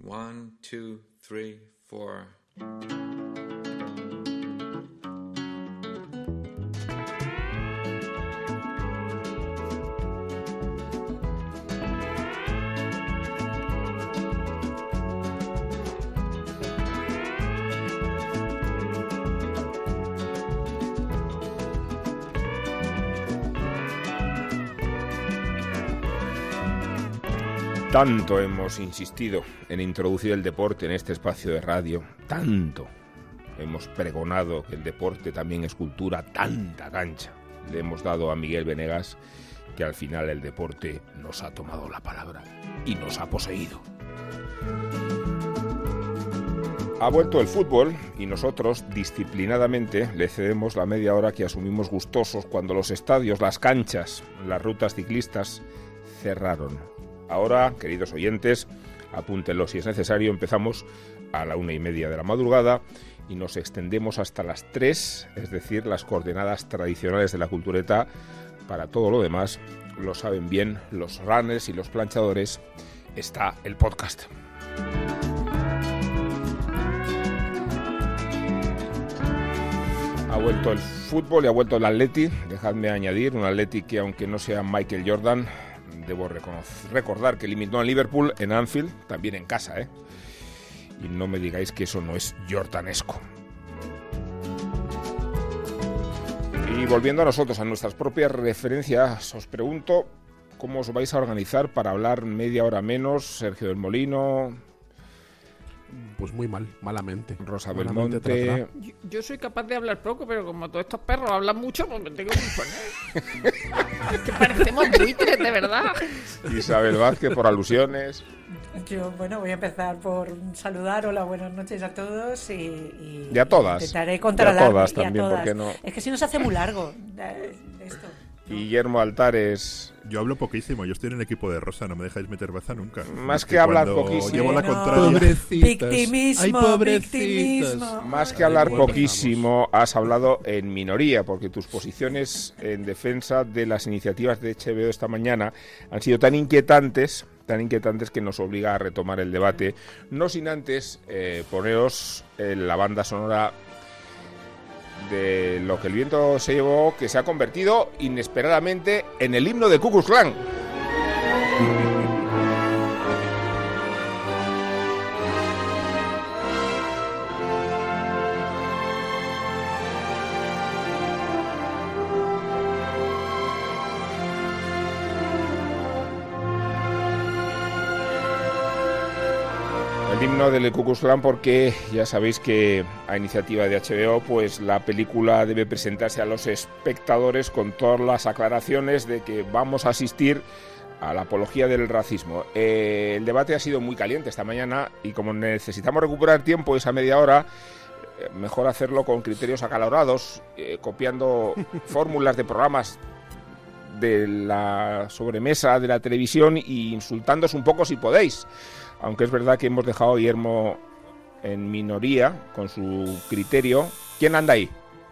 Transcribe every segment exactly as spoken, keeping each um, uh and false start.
One, two, three, four. Tanto hemos insistido en introducir el deporte en este espacio de radio, tanto hemos pregonado que el deporte también es cultura, tanta cancha le hemos dado a Miguel Venegas, que al final el deporte nos ha tomado la palabra y nos ha poseído. Ha vuelto el fútbol y nosotros disciplinadamente le cedemos la media hora que asumimos gustosos cuando los estadios, las canchas, las rutas ciclistas cerraron. Ahora, queridos oyentes, apúntenlo si es necesario, empezamos a la una y media de la madrugada y nos extendemos hasta las tres, es decir, las coordenadas tradicionales de la cultureta. Para todo lo demás, lo saben bien los runners y los planchadores, está el podcast. Ha vuelto el fútbol y ha vuelto el Atleti, dejadme añadir, un Atleti que aunque no sea Michael Jordan, debo reconocer, recordar que eliminó a Liverpool en Anfield, también en casa, ¿eh? Y no me digáis que eso no es jordanesco. Y volviendo a nosotros, a nuestras propias referencias, os pregunto cómo os vais a organizar para hablar media hora menos. Sergio del Molino... Pues muy mal, malamente. Rosa malamente Belmonte... Yo, yo soy capaz de hablar poco, pero como todos estos perros hablan mucho, pues me tengo que poner. Es que parecemos buitres, de verdad. Isabel Vázquez, por alusiones... Yo, bueno, voy a empezar por saludar, hola, buenas noches a todos y... Y, y a todas. Intentaré controlar. Y a todas y a también, todas. ¿por qué no? Es que si no se hace muy largo esto. Y Guillermo Altares... Yo hablo poquísimo, yo estoy en el equipo de Rosa, no me dejáis meter baza nunca. Más es que, que hablar cuando poquísimo. Llevo la Bueno, contraria. Pobrecitas. Victimismo, Ay, pobrecitas. victimismo. Más que hablar poquísimo, has hablado en minoría, porque tus posiciones en defensa de las iniciativas de H B O esta mañana han sido tan inquietantes, tan inquietantes que nos obliga a retomar el debate, no sin antes eh, poneros en la banda sonora de Lo que el viento se llevó, que se ha convertido inesperadamente en el himno de Ku Klux Klan. El himno del Ku Klux Klan, porque ya sabéis que a iniciativa de H B O, pues la película debe presentarse a los espectadores con todas las aclaraciones de que vamos a asistir a la apología del racismo. Eh, el debate ha sido muy caliente esta mañana y como necesitamos recuperar tiempo, esa media hora, eh, mejor hacerlo con criterios acalorados, eh, copiando fórmulas de programas de la sobremesa de la televisión e insultándoos un poco si podéis. Aunque es verdad que hemos dejado a Guillermo en minoría con su criterio. ¿Quién anda ahí?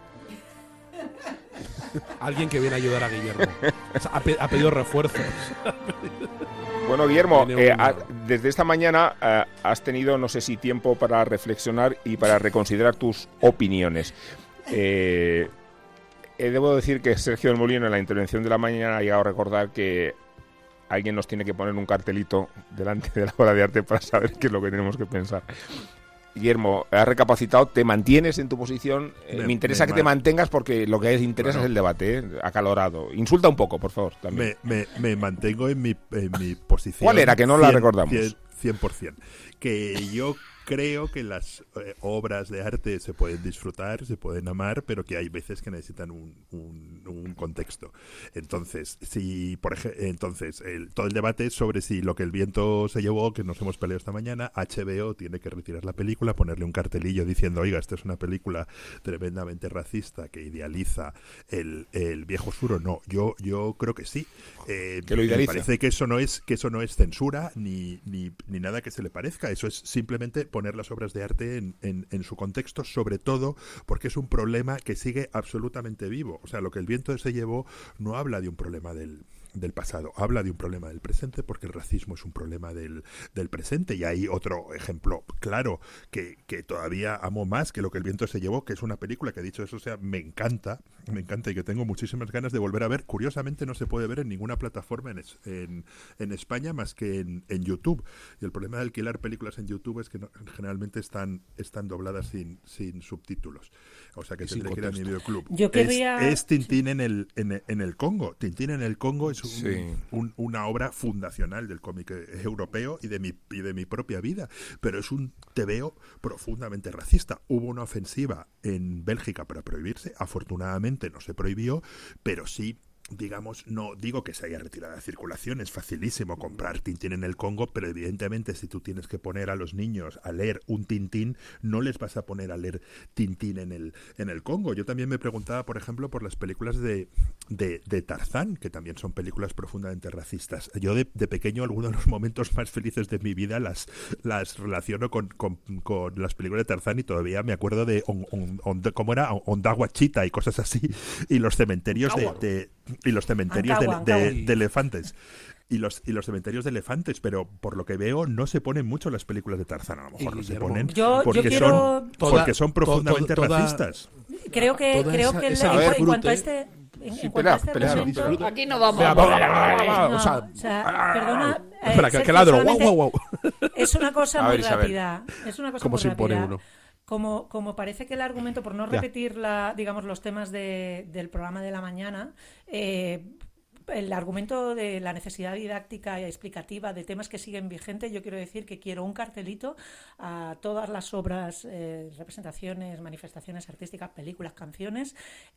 Alguien que viene a ayudar a Guillermo. O sea, ha, pe- ha pedido refuerzos. Bueno, Guillermo, Viene eh, un- a, desde esta mañana eh, has tenido, no sé si tiempo para reflexionar y para reconsiderar tus opiniones. Eh, eh, debo decir que Sergio del Molino en la intervención de la mañana ha llegado a recordar que alguien nos tiene que poner un cartelito delante de la obra de arte para saber qué es lo que tenemos que pensar. Guillermo, has recapacitado, te mantienes en tu posición. Eh, me, me interesa me que man... te mantengas porque lo que interesa bueno, es el debate, ¿eh? Acalorado. Insulta un poco, por favor. También. Me, me, me mantengo en mi, en mi posición. ¿Cuál era? Que no la recordamos. cien por ciento. Que yo creo que las eh, obras de arte se pueden disfrutar, se pueden amar, pero que hay veces que necesitan un, un, un contexto. Entonces, si por ejemplo, entonces el, todo el debate es sobre si Lo que el viento se llevó, que nos hemos peleado esta mañana, H B O tiene que retirar la película, ponerle un cartelillo diciendo, oiga, esta es una película tremendamente racista que idealiza el, el viejo sur o no. Yo yo creo que sí. Eh, que lo idealiza. Me parece que eso no es que eso no es censura ni, ni, ni nada que se le parezca. Eso es simplemente poner las obras de arte en, en, en su contexto, sobre todo porque es un problema que sigue absolutamente vivo. O sea, Lo que el viento se llevó no habla de un problema del del pasado, habla de un problema del presente, porque el racismo es un problema del, del presente. Y hay otro ejemplo claro que, que todavía amo más que Lo que el viento se llevó, que es una película que, dicho eso sea, me encanta, me encanta y que tengo muchísimas ganas de volver a ver. Curiosamente no se puede ver en ninguna plataforma en, es, en, en España más que en, en YouTube. Y el problema de alquilar películas en YouTube es que no, generalmente están, están dobladas sin, sin subtítulos. O sea que y tendré que ir a mi videoclub. Yo querría... Es, es Tintín en el, en, en el Congo. Tintín en el Congo es un, Sí. un, una obra fundacional del cómic europeo y de mi, y de mi propia vida, pero es un tebeo profundamente racista. Hubo una ofensiva en Bélgica para prohibirse, afortunadamente no se prohibió, pero sí, digamos, no digo que se haya retirado de circulación, es facilísimo comprar Tintín en el Congo, pero evidentemente si tú tienes que poner a los niños a leer un Tintín, no les vas a poner a leer Tintín en el, en el Congo. Yo también me preguntaba, por ejemplo, por las películas de, de, de Tarzán, que también son películas profundamente racistas. Yo de, de pequeño, algunos de los momentos más felices de mi vida las, las relaciono con, con, con las películas de Tarzán, y todavía me acuerdo de on, on, on, ¿cómo era? Ondagua Chita y cosas así, y los cementerios de, de y los cementerios Ankawa, de, de, Ankawa. de elefantes y los y los cementerios de elefantes, pero por lo que veo no se ponen mucho las películas de Tarzán, a lo mejor Y no se Guillermo, ponen Yo- yo porque quiero- son Toda- porque son profundamente to- toda- racistas. Creo que, Toda creo esa- que el- esa en, en disfrute- cuanto a este... En, Sí, en cuanto a pelea, este pelea, argumento- disfrute. Aquí no vamos. Vea, va, va, va, va, No, o sea, o sea, perdona, eh, espera, que, Sergio, que ladro, guau, solamente guau, guau. Es una cosa A muy ver, Isabel. rápida. Es una cosa ¿Cómo muy se impone rápida. uno? Como, como parece que el argumento, por no Ya. repetir la, digamos, los temas de, del programa de la mañana, eh, el argumento de la necesidad didáctica y explicativa de temas que siguen vigentes, yo quiero decir que quiero un cartelito a todas las obras, eh, representaciones, manifestaciones artísticas, películas, canciones,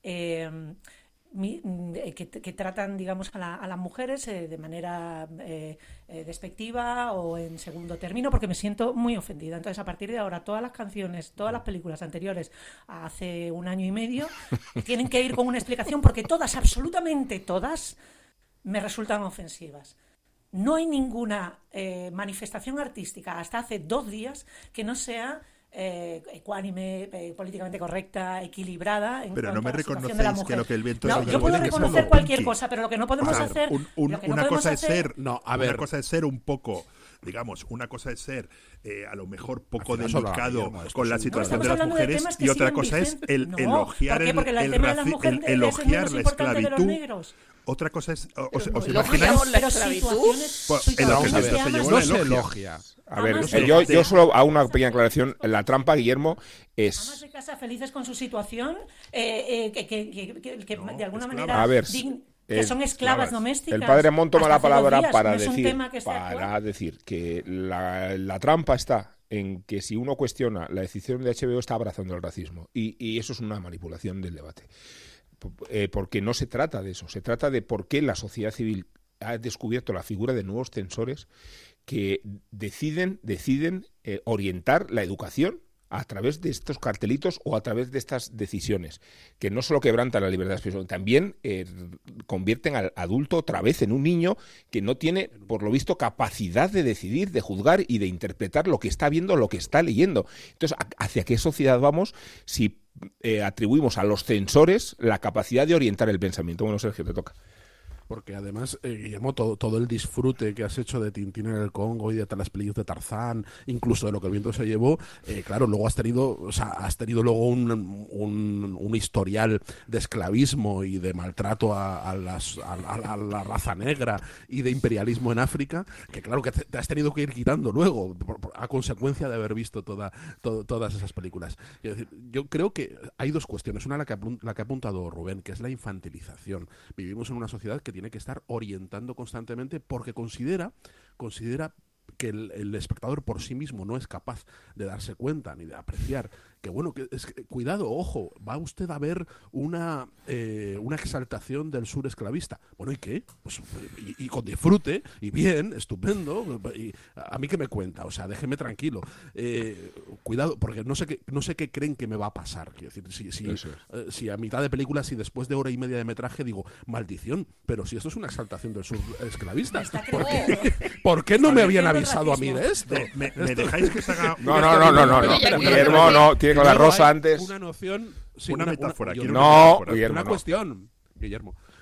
eh, mi- eh, que, que tratan, digamos, a, la- a las mujeres eh, de manera eh, eh, despectiva o en segundo término, porque me siento muy ofendida. Entonces, a partir de ahora, todas las canciones, todas las películas anteriores a hace un año y medio tienen que ir con una explicación, porque todas, absolutamente todas, me resultan ofensivas. No hay ninguna eh, manifestación artística hasta hace dos días que no sea eh, ecuánime, eh, políticamente correcta, equilibrada en Pero no cuanto me a la situación de la reconocéis que mujer. Lo que el viento No, se yo llevó puedo tiene que ser reconocer algo cualquier punky. cosa, pero lo que no podemos A ver, hacer, un- un- lo que no una podemos cosa es hacer- ser No, a una ver. cosa es ser un poco, digamos, una cosa es ser eh, a lo mejor poco Al final solo delicado Guillermo, esto con es la un- situación No, de las estamos hablando de mujeres temas que y otra siguen cosa es vigentes. el No, elogiar ¿por qué? el, Porque el el tema de las raci- mujeres el es elogiar menos la importante de los esclavitud. negros. Otra cosa es, o- os, os Elogiamos imagináis, la Pero esclavitud. situaciones, Pues, situaciones el Vamos a que ver, se que llevó amas- no la se elogia. elogia. A ver, Amas eh, de- yo, de- yo solo hago una pequeña aclaración. La trampa, Guillermo, amas es... de casa felices con su situación, eh, eh, que, que- que- que- que No, de alguna esclavas. manera A ver, dign- eh, que son esclavas esclavas. domésticas. El padre Mon toma hasta la hace dos palabra días. para No es un decir, tema que esté para actual. decir que la, la trampa está en que si uno cuestiona la decisión de H B O está abrazando el racismo. Y, y eso es una manipulación del debate. P- eh, porque no se trata de eso. Se trata de por qué la sociedad civil ha descubierto la figura de nuevos censores que deciden, deciden eh, orientar la educación a través de estos cartelitos o a través de estas decisiones, que no solo quebrantan la libertad de expresión, también eh, convierten al adulto otra vez en un niño que no tiene, por lo visto, capacidad de decidir, de juzgar y de interpretar lo que está viendo, lo que está leyendo. Entonces, ¿a- ¿hacia qué sociedad vamos si eh, atribuimos a los censores la capacidad de orientar el pensamiento? Bueno, Sergio, te toca. Porque además, eh, Guillermo, todo, todo el disfrute que has hecho de Tintín en el Congo y de las películas de Tarzán, incluso de Lo que el viento se llevó, eh, claro, luego has tenido, o sea, has tenido luego un, un, un historial de esclavismo y de maltrato a, a, las, a, a- a la raza negra y de imperialismo en África, que claro que te, te has tenido que ir quitando luego, por- por- a consecuencia de haber visto toda, to- todas esas películas. Quiero decir, yo creo que hay dos cuestiones. Una, la que, apun- la que ha apuntado Rubén, que es la infantilización. Vivimos en una sociedad que tiene que estar orientando constantemente porque considera, considera que el, el espectador por sí mismo no es capaz de darse cuenta ni de apreciar que, bueno, que es que, cuidado, ojo, va usted a ver una, eh, una exaltación del sur esclavista. Bueno, ¿y qué? Pues, y, y con disfrute, y bien, estupendo, y a mí que me cuenta, o sea, déjeme tranquilo. Eh, cuidado, porque no sé qué, no sé qué creen que me va a pasar. Quiero decir, si, si, Eso eh, si a mitad de película, si después de hora y media de metraje digo, maldición, pero si esto es una exaltación del sur esclavista, Está ¿por creando- qué, ¿por qué no me habían Creciendo el avisado a mí de esto? Me, me- me dejáis que se haga No, una no, no, no, no, no. Oye, ya que- Guillermo, no, tiene con la Luego rosa hay antes. Una noción, sí, Una metáfora, yo- quiero No, una Guillermo, una no. cuestión, Guillermo,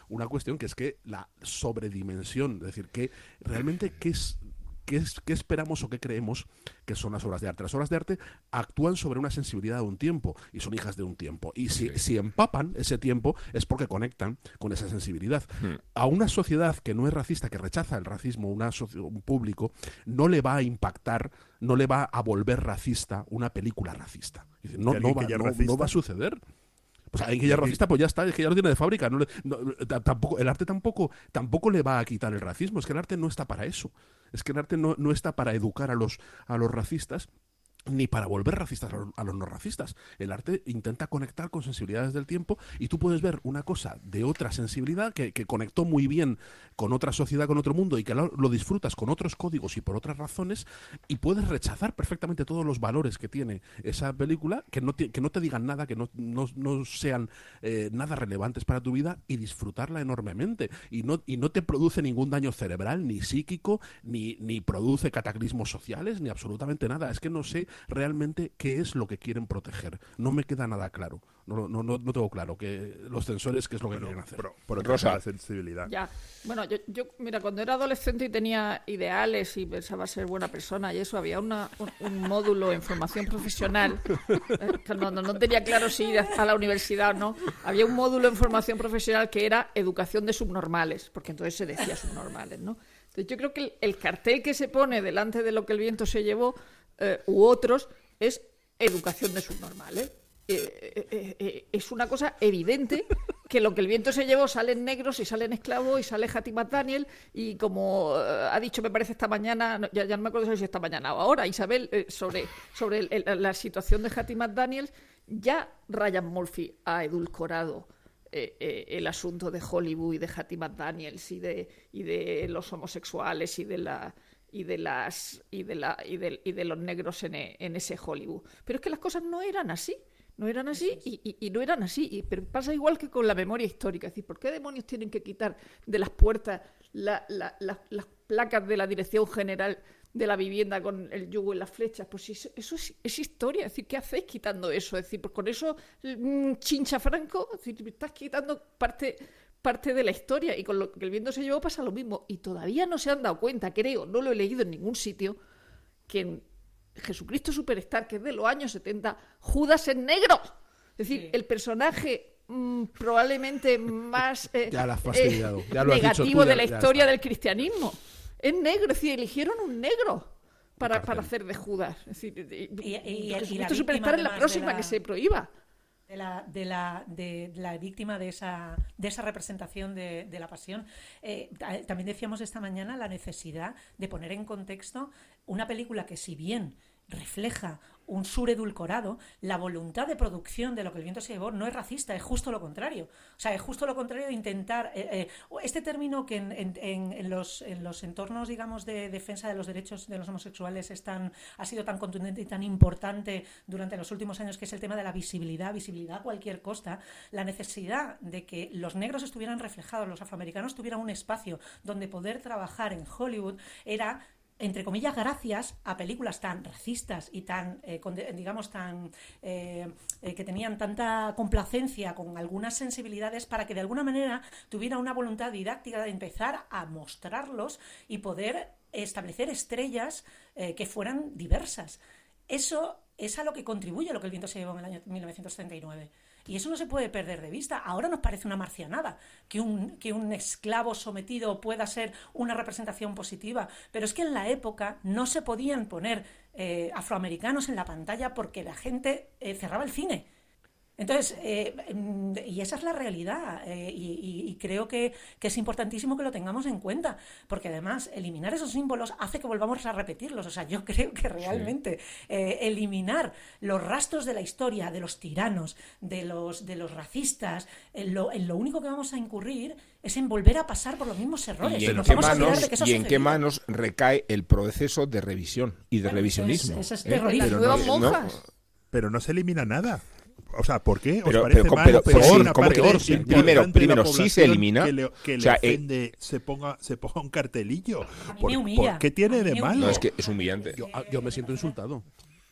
una cuestión que es que la sobredimensión, es decir, que realmente qué es... ¿Qué, es, ¿Qué esperamos o qué creemos que son las obras de arte? Las obras de arte actúan sobre una sensibilidad de un tiempo y son hijas de un tiempo. Y si, sí. si empapan ese tiempo es porque conectan con esa sensibilidad. Hmm. A una sociedad que no es racista, que rechaza el racismo, una un público, no le va a impactar, no le va a volver racista una película racista. No, no, va, no, no va a suceder. Pues alguien que ya es racista, pues ya está, es que ya lo tiene de fábrica. No le, no, tampoco, el arte tampoco, tampoco le va a quitar el racismo, es que el arte no está para eso. Es que el arte no, no está para educar a los, a los racistas, ni para volver racistas a los, a los no racistas. El arte intenta conectar con sensibilidades del tiempo y tú puedes ver una cosa de otra sensibilidad que, que conectó muy bien con otra sociedad, con otro mundo y que lo, lo disfrutas con otros códigos y por otras razones y puedes rechazar perfectamente todos los valores que tiene esa película, que no te, que no te digan nada, que no, no, no sean eh, nada relevantes para tu vida y disfrutarla enormemente. Y no, y no te produce ningún daño cerebral, ni psíquico, ni, ni produce cataclismos sociales, ni absolutamente nada. Es que no sé realmente qué es lo que quieren proteger. No me queda nada claro. No, no, no, no tengo claro que los censores qué es lo que bueno, quieren hacer. Por, por Rosa. La sensibilidad. Ya. Bueno, yo, yo, mira, cuando era adolescente y tenía ideales y pensaba ser buena persona y eso, había una, un, un módulo en formación profesional. Eh, no, no, no tenía claro si ir a la universidad o no. Había un módulo en formación profesional que era educación de subnormales, porque entonces se decía subnormales, ¿no? Entonces yo creo que el, el cartel que se pone delante de lo que el viento se llevó Eh, u otros, es educación de subnormales. Eh, eh, eh, es una cosa evidente que lo que el viento se llevó salen negros y salen esclavos y sale Hattie McDaniel y como eh, ha dicho me parece esta mañana, no, ya, ya no me acuerdo si esta mañana o ahora, Isabel, eh, sobre, sobre el, el, la situación de Hattie McDaniel, ya Ryan Murphy ha edulcorado eh, eh, el asunto de Hollywood y de Hattie McDaniels y de, y de los homosexuales y de la y de las y de la y de, y de los negros en, en ese Hollywood. Pero es que las cosas no eran así, no eran así y, y, y no eran así. Y, pero pasa igual que con la memoria histórica. Es decir, ¿por qué demonios tienen que quitar de las puertas la, la, la, las placas de la Dirección General de la Vivienda con el yugo y las flechas? Pues eso, eso es, es historia. Es decir, ¿qué hacéis quitando eso? Es decir, pues con eso mmm, chincha franco, es decir, estás quitando parte... parte de la historia y con lo que el viento se llevó pasa lo mismo y todavía no se han dado cuenta, creo, no lo he leído en ningún sitio, que en Jesucristo Superstar, que es de los años setenta, Judas es negro, es decir, sí. el personaje mmm, probablemente más eh, ya eh, ya lo negativo tú, ya, de la historia del cristianismo es negro, es decir, eligieron un negro para, para hacer de Judas, es decir, y, y, y, y Jesucristo Superstar es la próxima la... que se prohíba. De la, de, la, de la víctima de esa, de esa representación de, de la pasión. Eh, también decíamos esta mañana la necesidad de poner en contexto una película que, si bien refleja un sur edulcorado, la voluntad de producción de Lo que el viento se llevó no es racista, es justo lo contrario. O sea, es justo lo contrario de intentar... Eh, eh, este término que en, en, en, los, en los entornos, digamos, de defensa de los derechos de los homosexuales es tan, ha sido tan contundente y tan importante durante los últimos años, que es el tema de la visibilidad, visibilidad a cualquier costa, la necesidad de que los negros estuvieran reflejados, los afroamericanos tuvieran un espacio donde poder trabajar en Hollywood, era... entre comillas, gracias a películas tan racistas y tan, eh, con, digamos, tan eh, eh, que tenían tanta complacencia con algunas sensibilidades, para que de alguna manera tuviera una voluntad didáctica de empezar a mostrarlos y poder establecer estrellas eh, que fueran diversas. Eso es a lo que contribuye Lo que el viento se llevó en el año mil novecientos treinta y nueve. Y eso no se puede perder de vista. Ahora nos parece una marcianada que un, que un esclavo sometido pueda ser una representación positiva, pero es que en la época no se podían poner eh, afroamericanos en la pantalla porque la gente eh, cerraba el cine. Entonces, eh, y esa es la realidad, eh, y, y, y creo que, que es importantísimo que lo tengamos en cuenta, porque además eliminar esos símbolos hace que volvamos a repetirlos. O sea, yo creo que realmente sí. eh, eliminar los rastros de la historia, de los tiranos, de los, de los racistas, en lo, en lo único que vamos a incurrir es en volver a pasar por los mismos errores. ¿Y en, qué manos, de que y en qué manos recae el proceso de revisión y de bueno, revisionismo? Eso es, eso es terrorismo. ¿Eh? Las nuevas no, monjas. No, pero no se elimina nada. O sea, ¿por qué? ¿Os pero, parece pero, mal? pero, pero peor, sí, ¿cómo peor, que, primero, primero sí se elimina. Que le, que o sea, le ofende, eh, se, ponga, se ponga un cartelillo. A mí ¿Por, me humilla. ¿por qué tiene de malo? No, es que es humillante. Yo, yo me siento insultado.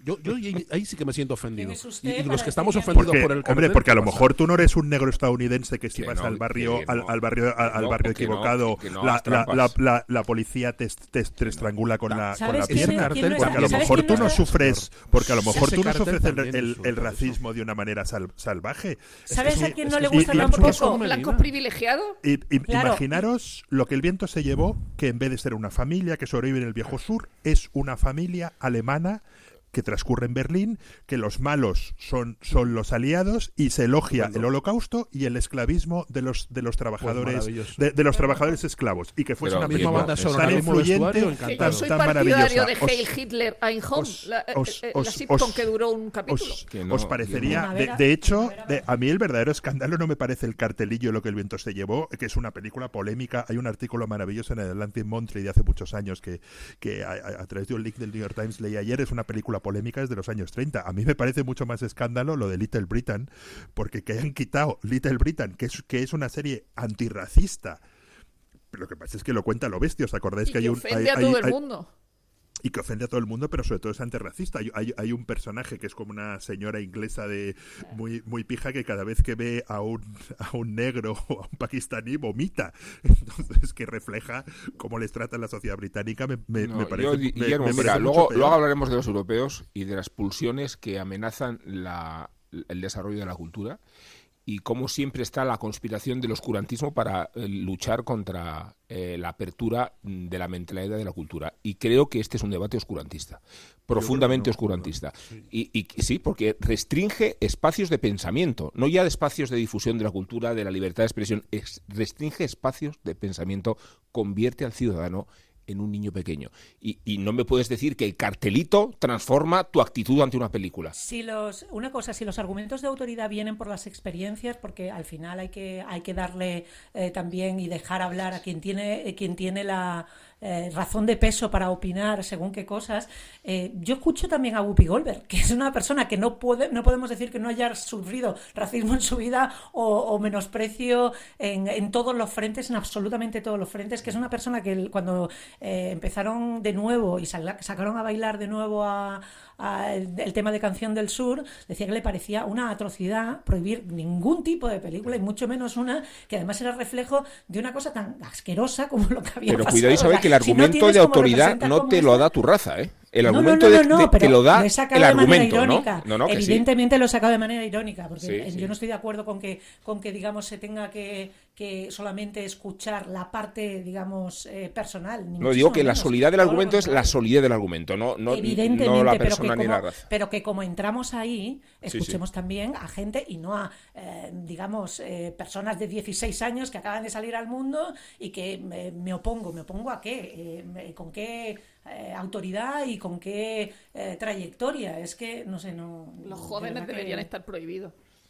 Yo, yo ahí sí que me siento ofendido. Y, y los que estamos decir ofendidos porque, por el cartel, hombre, porque a lo ¿qué pasa? mejor tú no eres un negro estadounidense que si Que vas no, al barrio que al, no, al barrio al, al no, barrio que no, equivocado, que no la, hagas la, trampas. la, la, la policía te, te, te estrangula con la, con la ¿Sabes quién Ese es- pierna. cartel quién no Porque a lo está- mejor ¿sabes tú quién no está- sufres, porque a lo mejor Ese tú no cartel sufres el, también el, insulta el por racismo de una manera sal- salvaje. ¿Sabes Es a que- quién es no que le es gusta un- tampoco? es un- ¿Blancos Medina. privilegiados? Y, y- Claro. Imaginaros lo que el viento se llevó, que en vez de ser una familia que sobrevive en el viejo sur, es una familia alemana que transcurre en Berlín, que los malos son, son los aliados y se elogia el holocausto y el esclavismo de los de los trabajadores maravilloso. de, de los trabajadores esclavos y que fuese Pero una misma película banda sonora, tan mismo influyente, vestuario, Que encantado. yo soy tan partidario maravillosa. de Os- Heil Hitler Ein Home, os- la, eh, os- eh, os- la sitcom os- que duró un capítulo. Os, Que no, os parecería, de, Primavera, de hecho, primavera, de- a mí el verdadero escándalo no me parece el cartelillo Lo que el viento se llevó, que es una película polémica. Hay un artículo maravilloso en el Atlantic Monthly de hace muchos años que, que a, a- a través de un link del New York Times leí ayer. Es una película polémica desde los años treinta. A mí me parece mucho más escándalo lo de Little Britain, porque que hayan quitado Little Britain, que es, que es una serie antirracista. Pero lo que pasa es que lo cuenta lo bestia. ¿Os acordáis Y que hay que un... ofende hay- a todo hay- el hay- mundo. y que ofende a todo el mundo, pero sobre todo es antirracista. Hay, hay, hay un personaje que es como una señora inglesa de muy muy pija que cada vez que ve a un, a un negro o a un pakistaní vomita. Entonces, que refleja cómo les trata la sociedad británica, me, me, No, me parece... yo, me- Guillermo, me mira, parece luego, mucho peor. luego hablaremos de los europeos y de las pulsiones que amenazan la, el desarrollo de la cultura y cómo siempre está la conspiración del oscurantismo para eh, luchar contra eh, la apertura de la mentalidad de la cultura. Y creo que este es un debate oscurantista, profundamente no, oscurantista. Y, y sí, porque restringe espacios de pensamiento, no ya de espacios de difusión de la cultura, de la libertad de expresión, es, restringe espacios de pensamiento, convierte al ciudadano en un niño pequeño. Y, y no me puedes decir que el cartelito transforma tu actitud ante una película. Si los, una cosa, si los argumentos de autoridad vienen por las experiencias, porque al final hay que hay que darle eh, también y dejar hablar a quien tiene eh, quien tiene la eh, razón de peso para opinar según qué cosas. Eh, yo escucho también a Whoopi Goldberg, que es una persona que no puede no podemos decir que no haya sufrido racismo en su vida o, o menosprecio en, en todos los frentes, en absolutamente todos los frentes, que es una persona que el- cuando eh, empezaron de nuevo y sal- sacaron a bailar de nuevo a, a el, el tema de Canción del Sur, decía que le parecía una atrocidad prohibir ningún tipo de película y mucho menos una que además era reflejo de una cosa tan asquerosa como lo que había Pero pasado. cuidado y O saber sea, que el si no argumento tienes de como autoridad representar no como te lo esta- da tu raza, ¿eh? El no, argumento no, no, de, no, de- pero te lo da lo he sacado el de manera argumento, ¿no? irónica. No, no, que sí. Evidentemente lo he sacado de manera irónica, porque Sí, eh, sí. yo no estoy de acuerdo con que, con que digamos, se tenga que, que solamente escuchar la parte, digamos, eh, personal. ni No, digo muchísimo que la menos. solidez del Todo lo argumento es la contrario. solidez del argumento, no, no, Evidentemente, no la pero, que persona ni como, la raza. pero que como entramos ahí, Sí, escuchemos sí. también a gente y no a, eh, digamos, eh, personas de dieciséis años que acaban de salir al mundo y que me, me opongo. ¿Me opongo a qué? Eh, me- ¿Con qué eh, autoridad y con qué eh, trayectoria? Es que, no sé, no... Los de jóvenes verdad que- deberían estar prohibidos.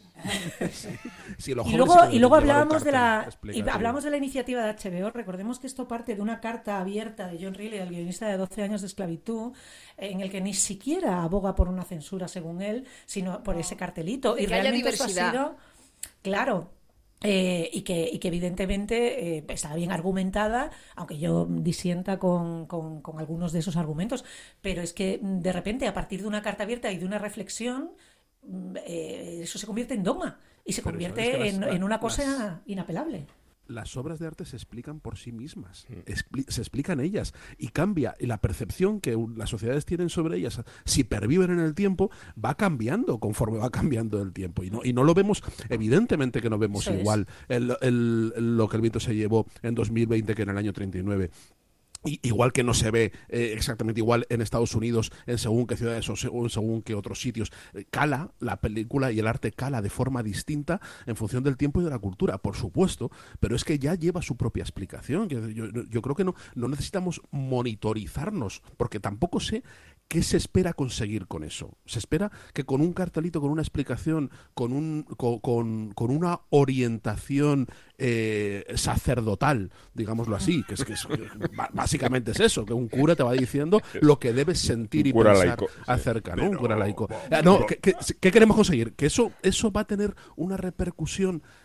Sí, los Y jóvenes luego, sí que y deben luego llevar un hablábamos de la cartel y explicativo. hablamos de la iniciativa de H B O. Recordemos que esto parte de una carta abierta de John Riley, el guionista de doce años de esclavitud, en el que ni siquiera aboga por una censura según él, sino por ese cartelito. De Y que haya realmente esto ha diversidad. sido, claro. eh, y, que, y que evidentemente eh, está bien argumentada, aunque yo disienta con, con, con algunos de esos argumentos, pero es que mm, de repente a partir de una carta abierta y de una reflexión mm, eh, eso se convierte en dogma y se Pero convierte sabes que en, las- en una las- cosa inapelable. Las obras de arte se explican por sí mismas, Expli- se explican ellas y cambia y la percepción que un- las sociedades tienen sobre ellas, si perviven en el tiempo, va cambiando conforme va cambiando el tiempo y no y no lo vemos, evidentemente que no vemos Eso es. igual el, el- lo que el viento se llevó en dos mil veinte que en el año treinta y nueve. Y- igual que no se ve eh, exactamente igual en Estados Unidos, en según qué ciudades o se- o en según qué otros sitios. Eh, cala, la película y el arte cala de forma distinta en función del tiempo y de la cultura, por supuesto, pero es que ya lleva su propia explicación. Yo, yo- yo creo que no, no necesitamos monitorizarnos, porque tampoco sé qué se espera conseguir con eso. Se espera que con un cartelito, con una explicación, con, un, con, con, con una orientación eh, sacerdotal, digámoslo así, que es que es, ba- básicamente es eso, que un cura te va diciendo lo que debes sentir Un y cura pensar laico, sí. acerca, ¿no? Un Pero- cura laico. Ah, no, ¿qué, qué, qué queremos conseguir? Que eso, eso va a tener una repercusión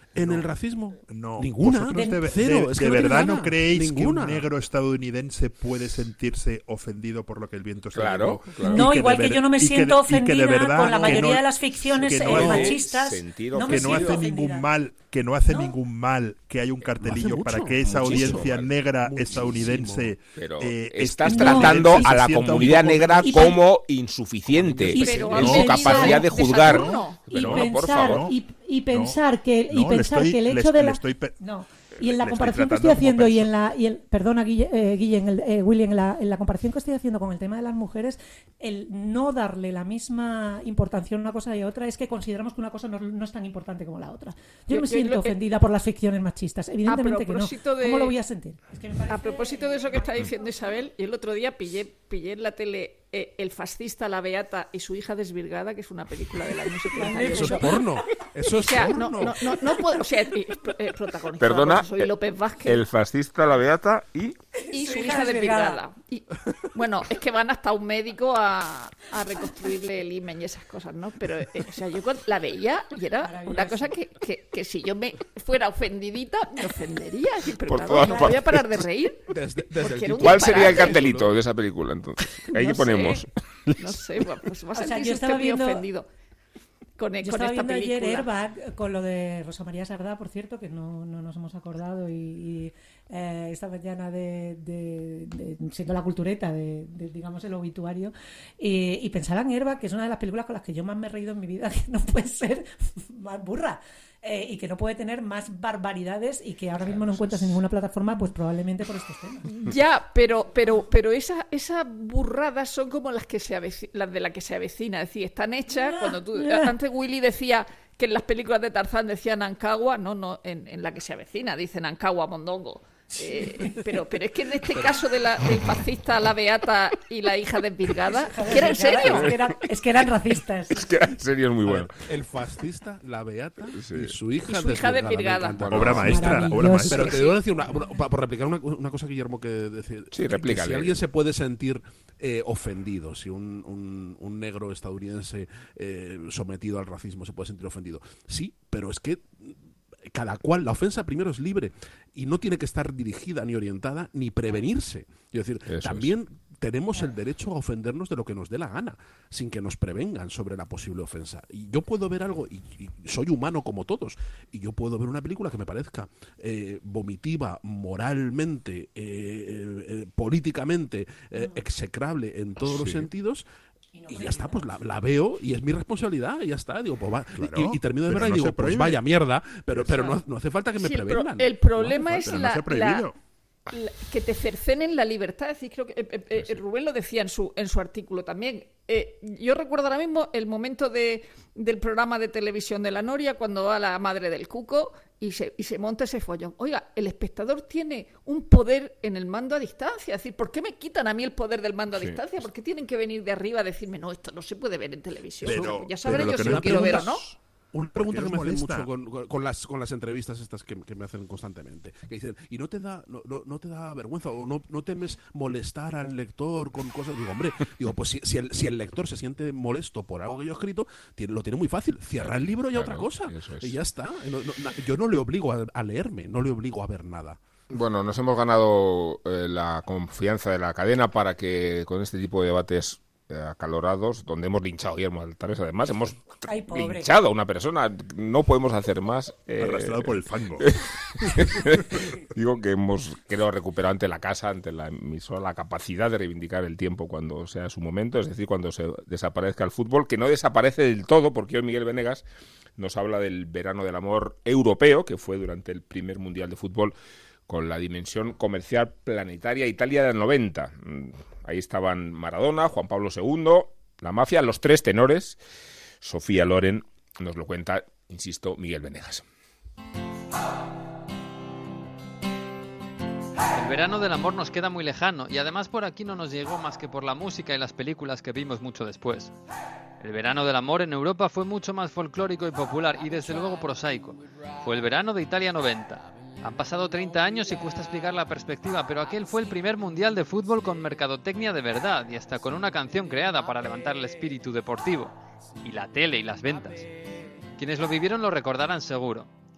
en no, el racismo? No. Ninguna. ¿Vosotros de, Cero. de, Es que de no tiene verdad nada. no creéis Ninguna. que un negro estadounidense puede sentirse ofendido por lo que el viento se Claro, llevó? claro. No, Y igual de que ver- yo no me y que siento de- y que de ofendida verdad con la que mayoría no- de las ficciones que no eh, hace machistas. sentido No me que no siento hace ofendida. ningún mal, que no hace ¿No? ningún mal que haya un cartelillo mucho, para que esa muchísimo, audiencia vale. negra Muchísimo. estadounidense Pero eh, estás este- tratando se a la sienta un comunidad poco- negra Y- como insuficiente y- Pero en han su venido capacidad de de juzgar. Saturno. y Pero no, por pensar favor. y, y pensar que y No, le pensar estoy- que el le- hecho de le la estoy pe- No. y en la le estoy comparación que tratando estoy haciendo como y en la y el perdona Guille, eh, Guille, en el, eh, Willy, en la, en la comparación que estoy haciendo con el tema de las mujeres, el no darle la misma importancia a una cosa y a otra es que consideramos que una cosa no, no es tan importante como la otra. Yo, Yo- no me yo siento lo que- ofendida por las ficciones machistas, evidentemente que no. propósito de- ¿Cómo lo voy a sentir? Es que me parece- A propósito de eso que está diciendo Isabel, y el otro día pillé, pillé en la tele eh, El fascista, la beata y su hija desvirgada, que es una película del año setenta y ocho. Eso es porno. Eso O es sea, porno. no, no, no, no puedo, o sea, eh, eh, protagonizada Perdona, por Soy López Vázquez el fascista, la beata y... y su su hija hija desvirgada. desvirgada. Y, bueno, es que van hasta un médico a, a reconstruirle el himen y esas cosas, ¿no? Pero, eh, o sea, yo cuando la veía y era Maravilloso. una cosa que, que, que si yo me fuera ofendidita, me ofendería. Y, pero Por claro, todas no partes. voy a parar de reír. Desde, desde Porque el era un título. ¿Cuál sería el disparate. cartelito de esa película, entonces? Ahí No que ponemos. sé, no sé, bueno, pues va a O sea, sentirse yo estaba usted muy viendo- ofendido con, Yo con estaba esta viendo ayer película. Airbag con lo de Rosa María Sardá, por cierto, que no, no nos hemos acordado y, y, eh, esta mañana de, de- de- siendo la cultureta de, de, digamos el obituario y, y pensaba en Airbag, que es una de las películas con las que yo más me he reído en mi vida, que no puede ser más burra. Eh, y que no puede tener más barbaridades y que ahora mismo no encuentras en ninguna plataforma, pues probablemente por estos temas. Ya, pero pero pero esas esas burradas son como las que se aveci- las de la que se avecina, es decir, están hechas cuando tú ya. antes Willy decía que en las películas de Tarzán decían Ancagua, no, no, en, en la que se avecina dicen Ancagua Mondongo. Eh, pero pero es que en este caso de la, del fascista, la beata y la hija desvirgada, ¿que era en serio? Es que eran, es que eran racistas. Es que en serio es muy bueno. El fascista, la beata Sí. y su hija, Y su hija desvirgada. desvirgada. Me encanta. Obra maestra, Maravilloso. obra maestra. Pero te debo decir, una, una- pa- por replicar una, una cosa, Guillermo, que decir. Sí, que- que replícale. Si alguien se puede sentir eh, ofendido, si un, un- un negro estadounidense eh, sometido al racismo se puede sentir ofendido. Sí, pero es que cada cual, la ofensa primero es libre y no tiene que estar dirigida ni orientada ni prevenirse. Es decir, Eso también tenemos el derecho a ofendernos de lo que nos dé la gana, sin que nos prevengan sobre la posible ofensa. Y yo puedo ver algo, y, y soy humano como todos, y yo puedo ver una película que me parezca eh, vomitiva, moralmente, eh, eh, eh, políticamente, eh, execrable en todos los Sí. sentidos. Y ya está, pues la, la veo y es mi responsabilidad, y ya está. Digo, pues va. Claro, y, y termino de pero verla y no digo, se pues prohíbe. vaya mierda, pero, pero no, no hace falta que me Sí, el, pro- prevengan. el problema No es hace Pero la, no se ha la- prohibido. la- que te cercenen la libertad. Es decir, creo que eh, eh, eh, Rubén lo decía en su en su artículo también. Eh, yo recuerdo ahora mismo el momento de, del programa de televisión de la Noria cuando va la madre del Cuco y se, y se monta ese follón. Oiga, el espectador tiene un poder en el mando a distancia. Es decir, ¿por qué me quitan a mí el poder del mando a Sí. distancia? ¿Por qué tienen que venir de arriba a decirme, no, esto no se puede ver en televisión? Pero- ya sabré pero lo yo que si no lo me quiero ver o no. preguntas- Una pregunta ¿Por que qué me os hacen molesta? mucho con, con- con las, con las entrevistas estas que, que me hacen constantemente. Que dicen, ¿y no te da no, no, no te da vergüenza o no, no temes molestar al lector con cosas? Digo, hombre, digo, pues si, si, el, si el lector se siente molesto por algo que yo he escrito, tiene, lo tiene muy fácil. Cierra el libro y a otra Claro, cosa. eso es. Y ya está. No- no- na- yo no le obligo a, a leerme, no le obligo a ver nada. Bueno, nos hemos ganado eh, la confianza de la cadena para que con este tipo de debates eh, acalorados, donde hemos linchado a Guillermo Altares, además, hemos Ay, pobre. linchado a una persona, no podemos hacer más. eh, Arrastrado por el fango. Digo que hemos, creo, recuperado ante la casa, ante la emisora, la capacidad de reivindicar el tiempo cuando sea su momento, es decir, cuando se desaparezca el fútbol, que no desaparece del todo, porque hoy Miguel Venegas nos habla del verano del amor europeo, que fue durante el primer Mundial de Fútbol con la dimensión comercial planetaria Italia del noventa. Ahí estaban Maradona, Juan Pablo segundo, la mafia, los tres tenores. Sofía Loren nos lo cuenta, insisto, Miguel Venegas. El verano del amor nos queda muy lejano y además por aquí no nos llegó más que por la música y las películas que vimos mucho después. El verano del amor en Europa fue mucho más folclórico y popular y desde luego prosaico. Fue el verano de Italia noventa. Han pasado treinta años y cuesta explicar la perspectiva, pero aquel fue el primer mundial de fútbol con mercadotecnia de verdad y hasta con una canción creada para levantar el espíritu deportivo. Y la tele y las ventas. Quienes lo vivieron lo recordarán seguro.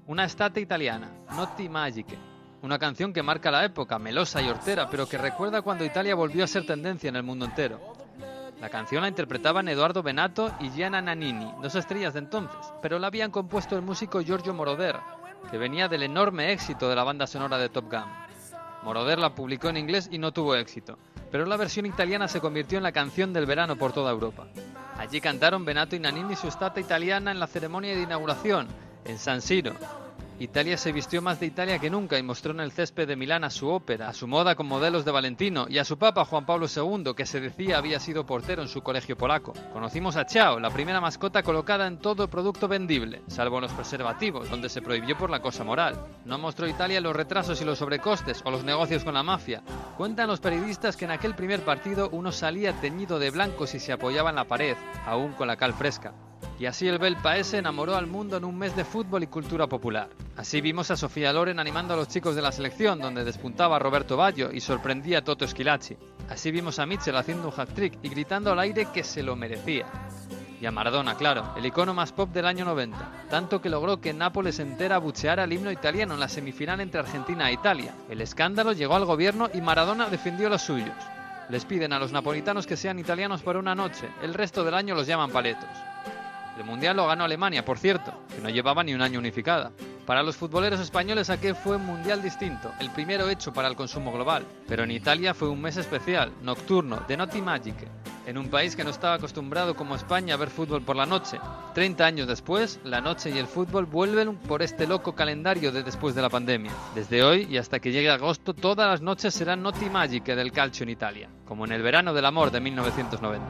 una estate italiana, Notti Magiche. Una canción que marca la época, melosa y hortera, pero que recuerda cuando Italia volvió a ser tendencia en el mundo entero. La canción la interpretaban Edoardo Bennato y Gianna Nannini, dos estrellas de entonces, pero la habían compuesto el músico Giorgio Moroder, que venía del enorme éxito de la banda sonora de Top Gun. Moroder la publicó en inglés y no tuvo éxito, pero la versión italiana se convirtió en la canción del verano por toda Europa. Allí cantaron Bennato y Nannini su estate italiana en la ceremonia de inauguración, en San Siro. Italia se vistió más de Italia que nunca y mostró en el césped de Milán a su ópera, a su moda con modelos de Valentino y a su papa Juan Pablo segundo, que se decía había sido portero en su colegio polaco. Conocimos a Ciao, la primera mascota colocada en todo producto vendible, salvo en los preservativos, donde se prohibió por la cosa moral. No mostró Italia los retrasos y los sobrecostes o los negocios con la mafia. Cuentan los periodistas que en aquel primer partido uno salía teñido de blanco si se apoyaba en la pared, aún con la cal fresca. Y así el bel paese enamoró al mundo en un mes de fútbol y cultura popular. Así vimos a Sofía Loren animando a los chicos de la selección, donde despuntaba Roberto Baggio y sorprendía a Toto Schillaci. Así vimos a Mitchell haciendo un hat-trick y gritando al aire que se lo merecía. Y a Maradona, claro, el icono más pop del año noventa, tanto que logró que Nápoles entera abucheara el himno italiano en la semifinal entre Argentina e Italia. El escándalo llegó al gobierno y Maradona defendió a los suyos. Les piden a los napolitanos que sean italianos por una noche, el resto del año los llaman paletos. El Mundial lo ganó Alemania, por cierto, que no llevaba ni un año unificada. Para los futboleros españoles aquel fue un Mundial distinto, el primero hecho para el consumo global. Pero en Italia fue un mes especial, nocturno, de Notti Magiche, en un país que no estaba acostumbrado como España a ver fútbol por la noche. Treinta años después, la noche y el fútbol vuelven por este loco calendario de después de la pandemia. Desde hoy y hasta que llegue agosto, todas las noches serán Notti Magiche del calcio en Italia, como en el verano del amor de mil novecientos noventa.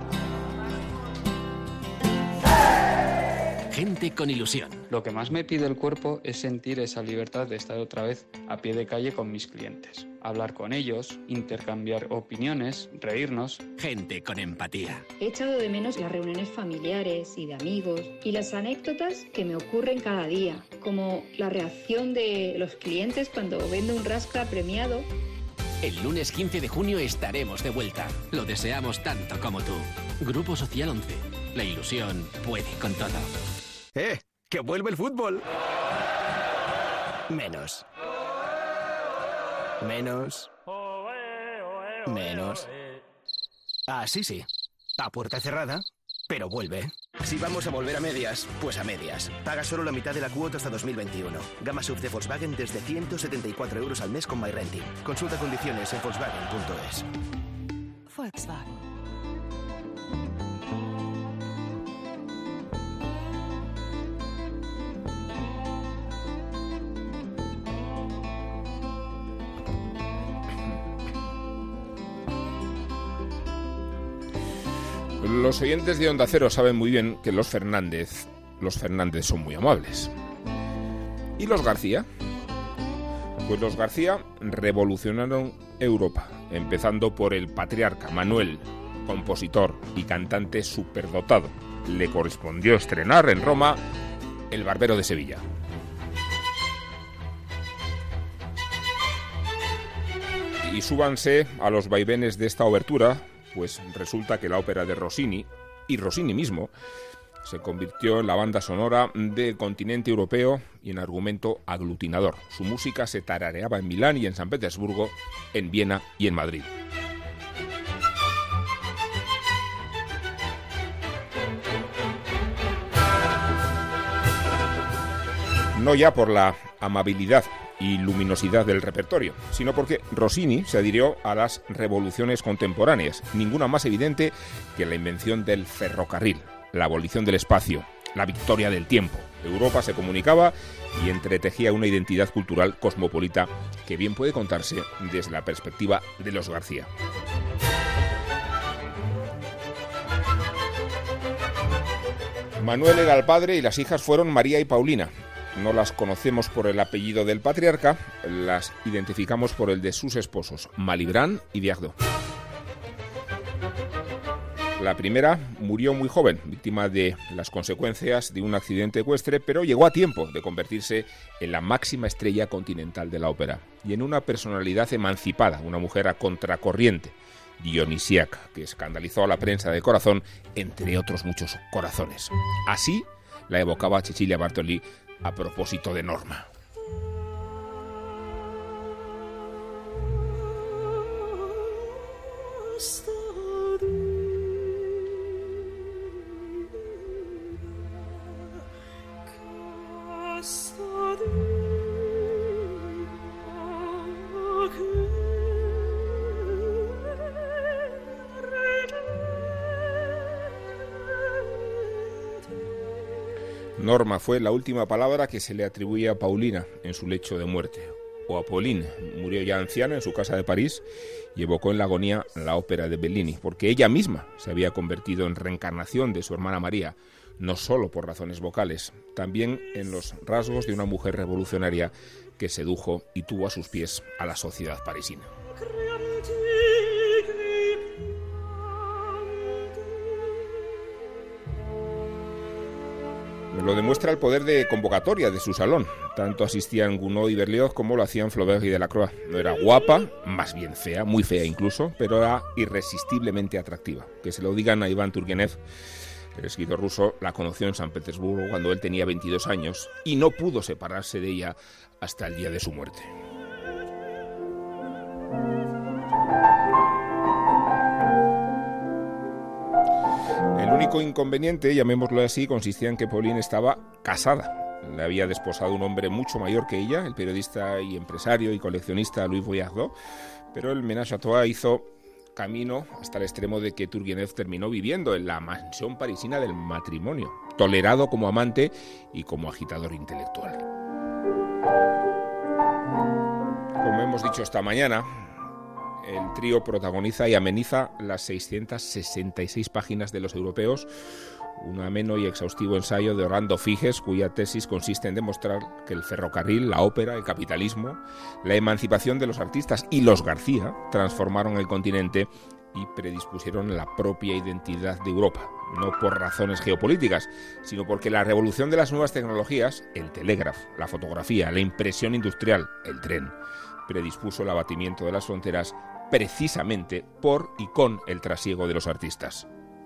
Gente con ilusión. Lo que más me pide el cuerpo es sentir esa libertad de estar otra vez a pie de calle con mis clientes. Hablar con ellos, intercambiar opiniones, reírnos. Gente con empatía. He echado de menos las reuniones familiares y de amigos y las anécdotas que me ocurren cada día, como la reacción de los clientes cuando vendo un rasca premiado. El lunes quince de junio estaremos de vuelta. Lo deseamos tanto como tú. Grupo Social once. La ilusión puede con todo. ¡Eh! ¡Que vuelve el fútbol! Menos. Menos. Menos. Ah, sí, sí. A puerta cerrada, pero vuelve. Si vamos a volver a medias, pues a medias. Paga solo la mitad de la cuota hasta dos mil veintiuno. Gama sub de Volkswagen desde ciento setenta y cuatro euros al mes con MyRenting. Consulta condiciones en Volkswagen punto es. Volkswagen. Los oyentes de Onda Cero saben muy bien que los Fernández, los Fernández son muy amables. ¿Y los García? Pues los García revolucionaron Europa, empezando por el patriarca Manuel, compositor y cantante superdotado. Le correspondió estrenar en Roma El Barbero de Sevilla. Y súbanse a los vaivenes de esta obertura, pues resulta que la ópera de Rossini, y Rossini mismo, se convirtió en la banda sonora del continente europeo y en argumento aglutinador. Su música se tarareaba en Milán y en San Petersburgo, en Viena y en Madrid. No ya por la amabilidad y luminosidad del repertorio, sino porque Rossini se adhirió a las revoluciones contemporáneas, ninguna más evidente que la invención del ferrocarril, la abolición del espacio, la victoria del tiempo. Europa se comunicaba y entretejía una identidad cultural cosmopolita que bien puede contarse desde la perspectiva de los García. Manuel era el padre y las hijas fueron María y Paulina. No las conocemos por el apellido del patriarca, las identificamos por el de sus esposos, Malibran y Diagdo. La primera murió muy joven, víctima de las consecuencias de un accidente ecuestre, pero llegó a tiempo de convertirse en la máxima estrella continental de la ópera y en una personalidad emancipada, una mujer a contracorriente, dionisíaca, que escandalizó a la prensa de corazón, entre otros muchos corazones. Así la evocaba Cecilia Bartoli a propósito de Norma. Norma fue la última palabra que se le atribuye a Paulina en su lecho de muerte. O a Pauline, murió ya anciana en su casa de París y evocó en la agonía la ópera de Bellini, porque ella misma se había convertido en reencarnación de su hermana María, no solo por razones vocales, también en los rasgos de una mujer revolucionaria que sedujo y tuvo a sus pies a la sociedad parisina. Lo demuestra el poder de convocatoria de su salón. Tanto asistían Gounod y Berlioz como lo hacían Flaubert y Delacroix. No era guapa, más bien fea, muy fea incluso, pero era irresistiblemente atractiva. Que se lo digan a Iván Turgenev, el escritor ruso, la conoció en San Petersburgo cuando él tenía veintidós años y no pudo separarse de ella hasta el día de su muerte. El único inconveniente, llamémoslo así, consistía en que Pauline estaba casada. Le había desposado un hombre mucho mayor que ella, el periodista y empresario y coleccionista Louis Boyardot, pero el ménage à trois hizo camino hasta el extremo de que Turgenev terminó viviendo en la mansión parisina del matrimonio, tolerado como amante y como agitador intelectual. Como hemos dicho esta mañana, el trío protagoniza y ameniza las seiscientas sesenta y seis páginas de Los Europeos, un ameno y exhaustivo ensayo de Orlando Figes, cuya tesis consiste en demostrar que el ferrocarril, la ópera, el capitalismo, la emancipación de los artistas y los García transformaron el continente y predispusieron la propia identidad de Europa, no por razones geopolíticas, sino porque la revolución de las nuevas tecnologías, el telégrafo, la fotografía, la impresión industrial, el tren, predispuso el abatimiento de las fronteras precisamente por y con el trasiego de los artistas.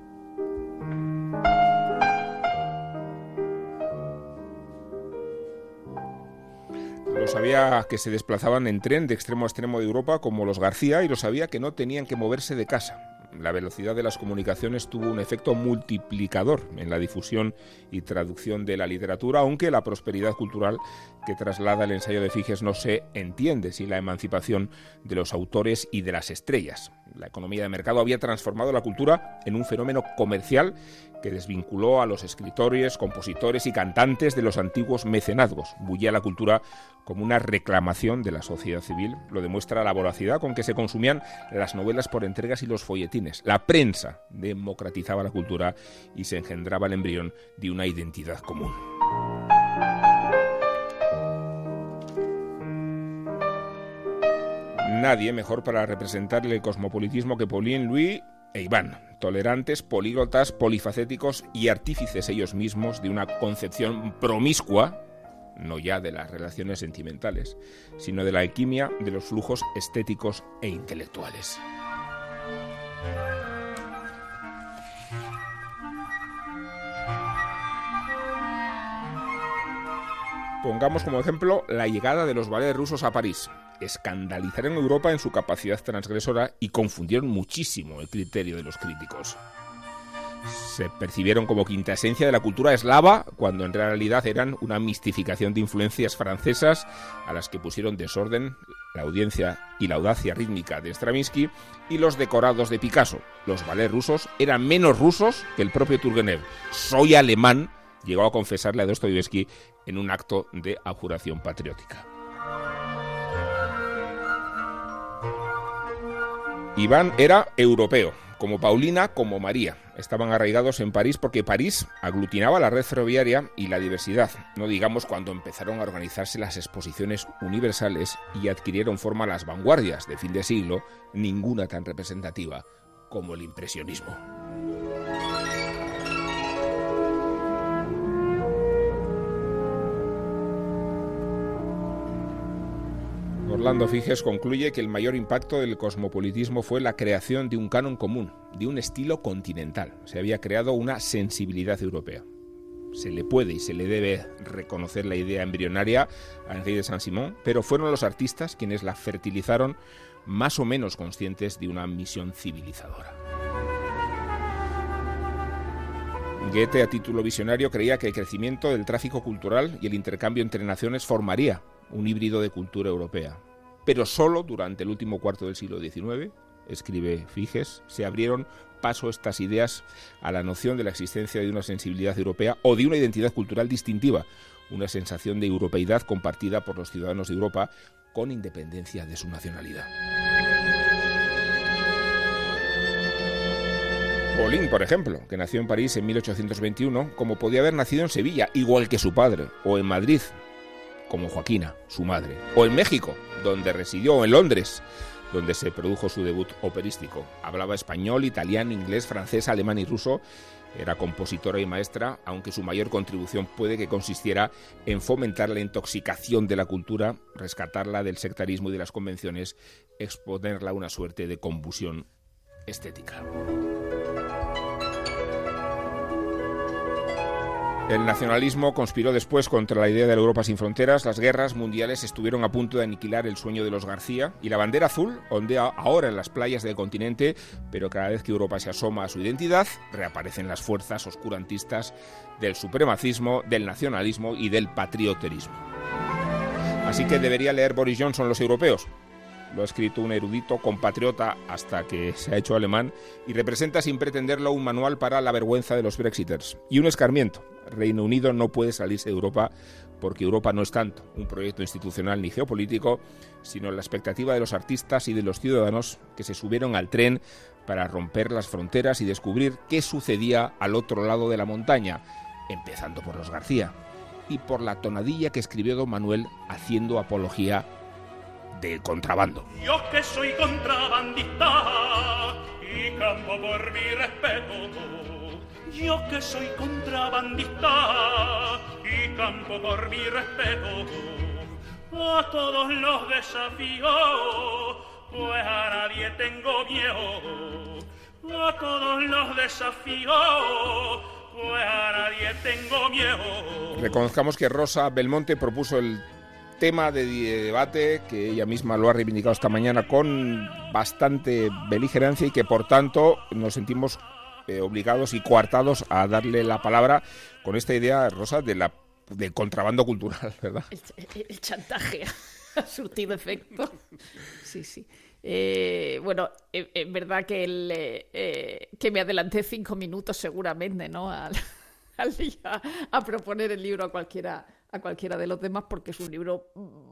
Lo sabía que se desplazaban en tren de extremo a extremo de Europa como los García y lo sabía que no tenían que moverse de casa. La velocidad de las comunicaciones tuvo un efecto multiplicador en la difusión y traducción de la literatura, aunque la prosperidad cultural que traslada el ensayo de Figes no se entiende sin la emancipación de los autores y de las estrellas. La economía de mercado había transformado la cultura en un fenómeno comercial que desvinculó a los escritores, compositores y cantantes de los antiguos mecenazgos. Bullía la cultura como una reclamación de la sociedad civil. Lo demuestra la voracidad con que se consumían las novelas por entregas y los folletines. La prensa democratizaba la cultura y se engendraba el embrión de una identidad común. Nadie mejor para representar el cosmopolitismo que Pauline, Louis e Iván, tolerantes, políglotas, polifacéticos y artífices ellos mismos de una concepción promiscua, no ya de las relaciones sentimentales, sino de la alquimia de los flujos estéticos e intelectuales. Pongamos como ejemplo la llegada de los ballets rusos a París. Escandalizaron a Europa en su capacidad transgresora y confundieron muchísimo el criterio de los críticos. Se percibieron como quinta esencia de la cultura eslava, cuando en realidad eran una mistificación de influencias francesas a las que pusieron desorden la audiencia y la audacia rítmica de Stravinsky y los decorados de Picasso. Los ballets rusos eran menos rusos que el propio Turgenev. Soy alemán, llegó a confesarle a Dostoyevsky en un acto de abjuración patriótica. Iván era europeo, como Paulina, como María. Estaban arraigados en París porque París aglutinaba la red ferroviaria y la diversidad. No digamos cuando empezaron a organizarse las exposiciones universales y adquirieron forma las vanguardias de fin de siglo, ninguna tan representativa como el impresionismo. Orlando Figes concluye que el mayor impacto del cosmopolitismo fue la creación de un canon común, de un estilo continental. Se había creado una sensibilidad europea. Se le puede y se le debe reconocer la idea embrionaria a Henri de Saint-Simon, pero fueron los artistas quienes la fertilizaron, más o menos conscientes de una misión civilizadora. Goethe, a título visionario, creía que el crecimiento del tráfico cultural y el intercambio entre naciones formaría un híbrido de cultura europea. Pero solo durante el último cuarto del siglo diecinueve, escribe Figes, se abrieron paso estas ideas a la noción de la existencia de una sensibilidad europea o de una identidad cultural distintiva, una sensación de europeidad compartida por los ciudadanos de Europa con independencia de su nacionalidad. Pauline, por ejemplo, que nació en París en mil ochocientos veintiuno, como podía haber nacido en Sevilla, igual que su padre, o en Madrid, como Joaquina, su madre, o en México, donde residió, o en Londres, donde se produjo su debut operístico. Hablaba español, italiano, inglés, francés, alemán y ruso. Era compositora y maestra, aunque su mayor contribución puede que consistiera en fomentar la intoxicación de la cultura, rescatarla del sectarismo y de las convenciones, exponerla a una suerte de convulsión estética. El nacionalismo conspiró después contra la idea de la Europa sin fronteras, las guerras mundiales estuvieron a punto de aniquilar el sueño de los García y la bandera azul ondea ahora en las playas del continente, pero cada vez que Europa se asoma a su identidad, reaparecen las fuerzas oscurantistas del supremacismo, del nacionalismo y del patrioterismo. Así que debería leer Boris Johnson los europeos. Lo ha escrito un erudito compatriota hasta que se ha hecho alemán y representa sin pretenderlo un manual para la vergüenza de los brexiters y un escarmiento. Reino Unido no puede salirse de Europa porque Europa no es tanto un proyecto institucional ni geopolítico, sino la expectativa de los artistas y de los ciudadanos que se subieron al tren para romper las fronteras y descubrir qué sucedía al otro lado de la montaña, empezando por los García y por la tonadilla que escribió don Manuel haciendo apología del contrabando. Yo que soy contrabandista y campo por mi respeto. Yo que soy contrabandista y campo por mi respeto. A todos los desafío, pues a nadie tengo miedo. A todos los desafío, pues a nadie tengo miedo. Reconozcamos que Rosa Belmonte propuso el tema de debate, que ella misma lo ha reivindicado esta mañana con bastante beligerancia y que por tanto nos sentimos eh, obligados y coartados a darle la palabra con esta idea, Rosa, de la del contrabando cultural, ¿verdad? El, el, el chantaje ha surtido efecto. Sí, sí. Eh, bueno, es eh, verdad que, el, eh, que me adelanté cinco minutos seguramente, ¿no? Al, al día a proponer el libro a cualquiera a cualquiera de los demás, porque es un libro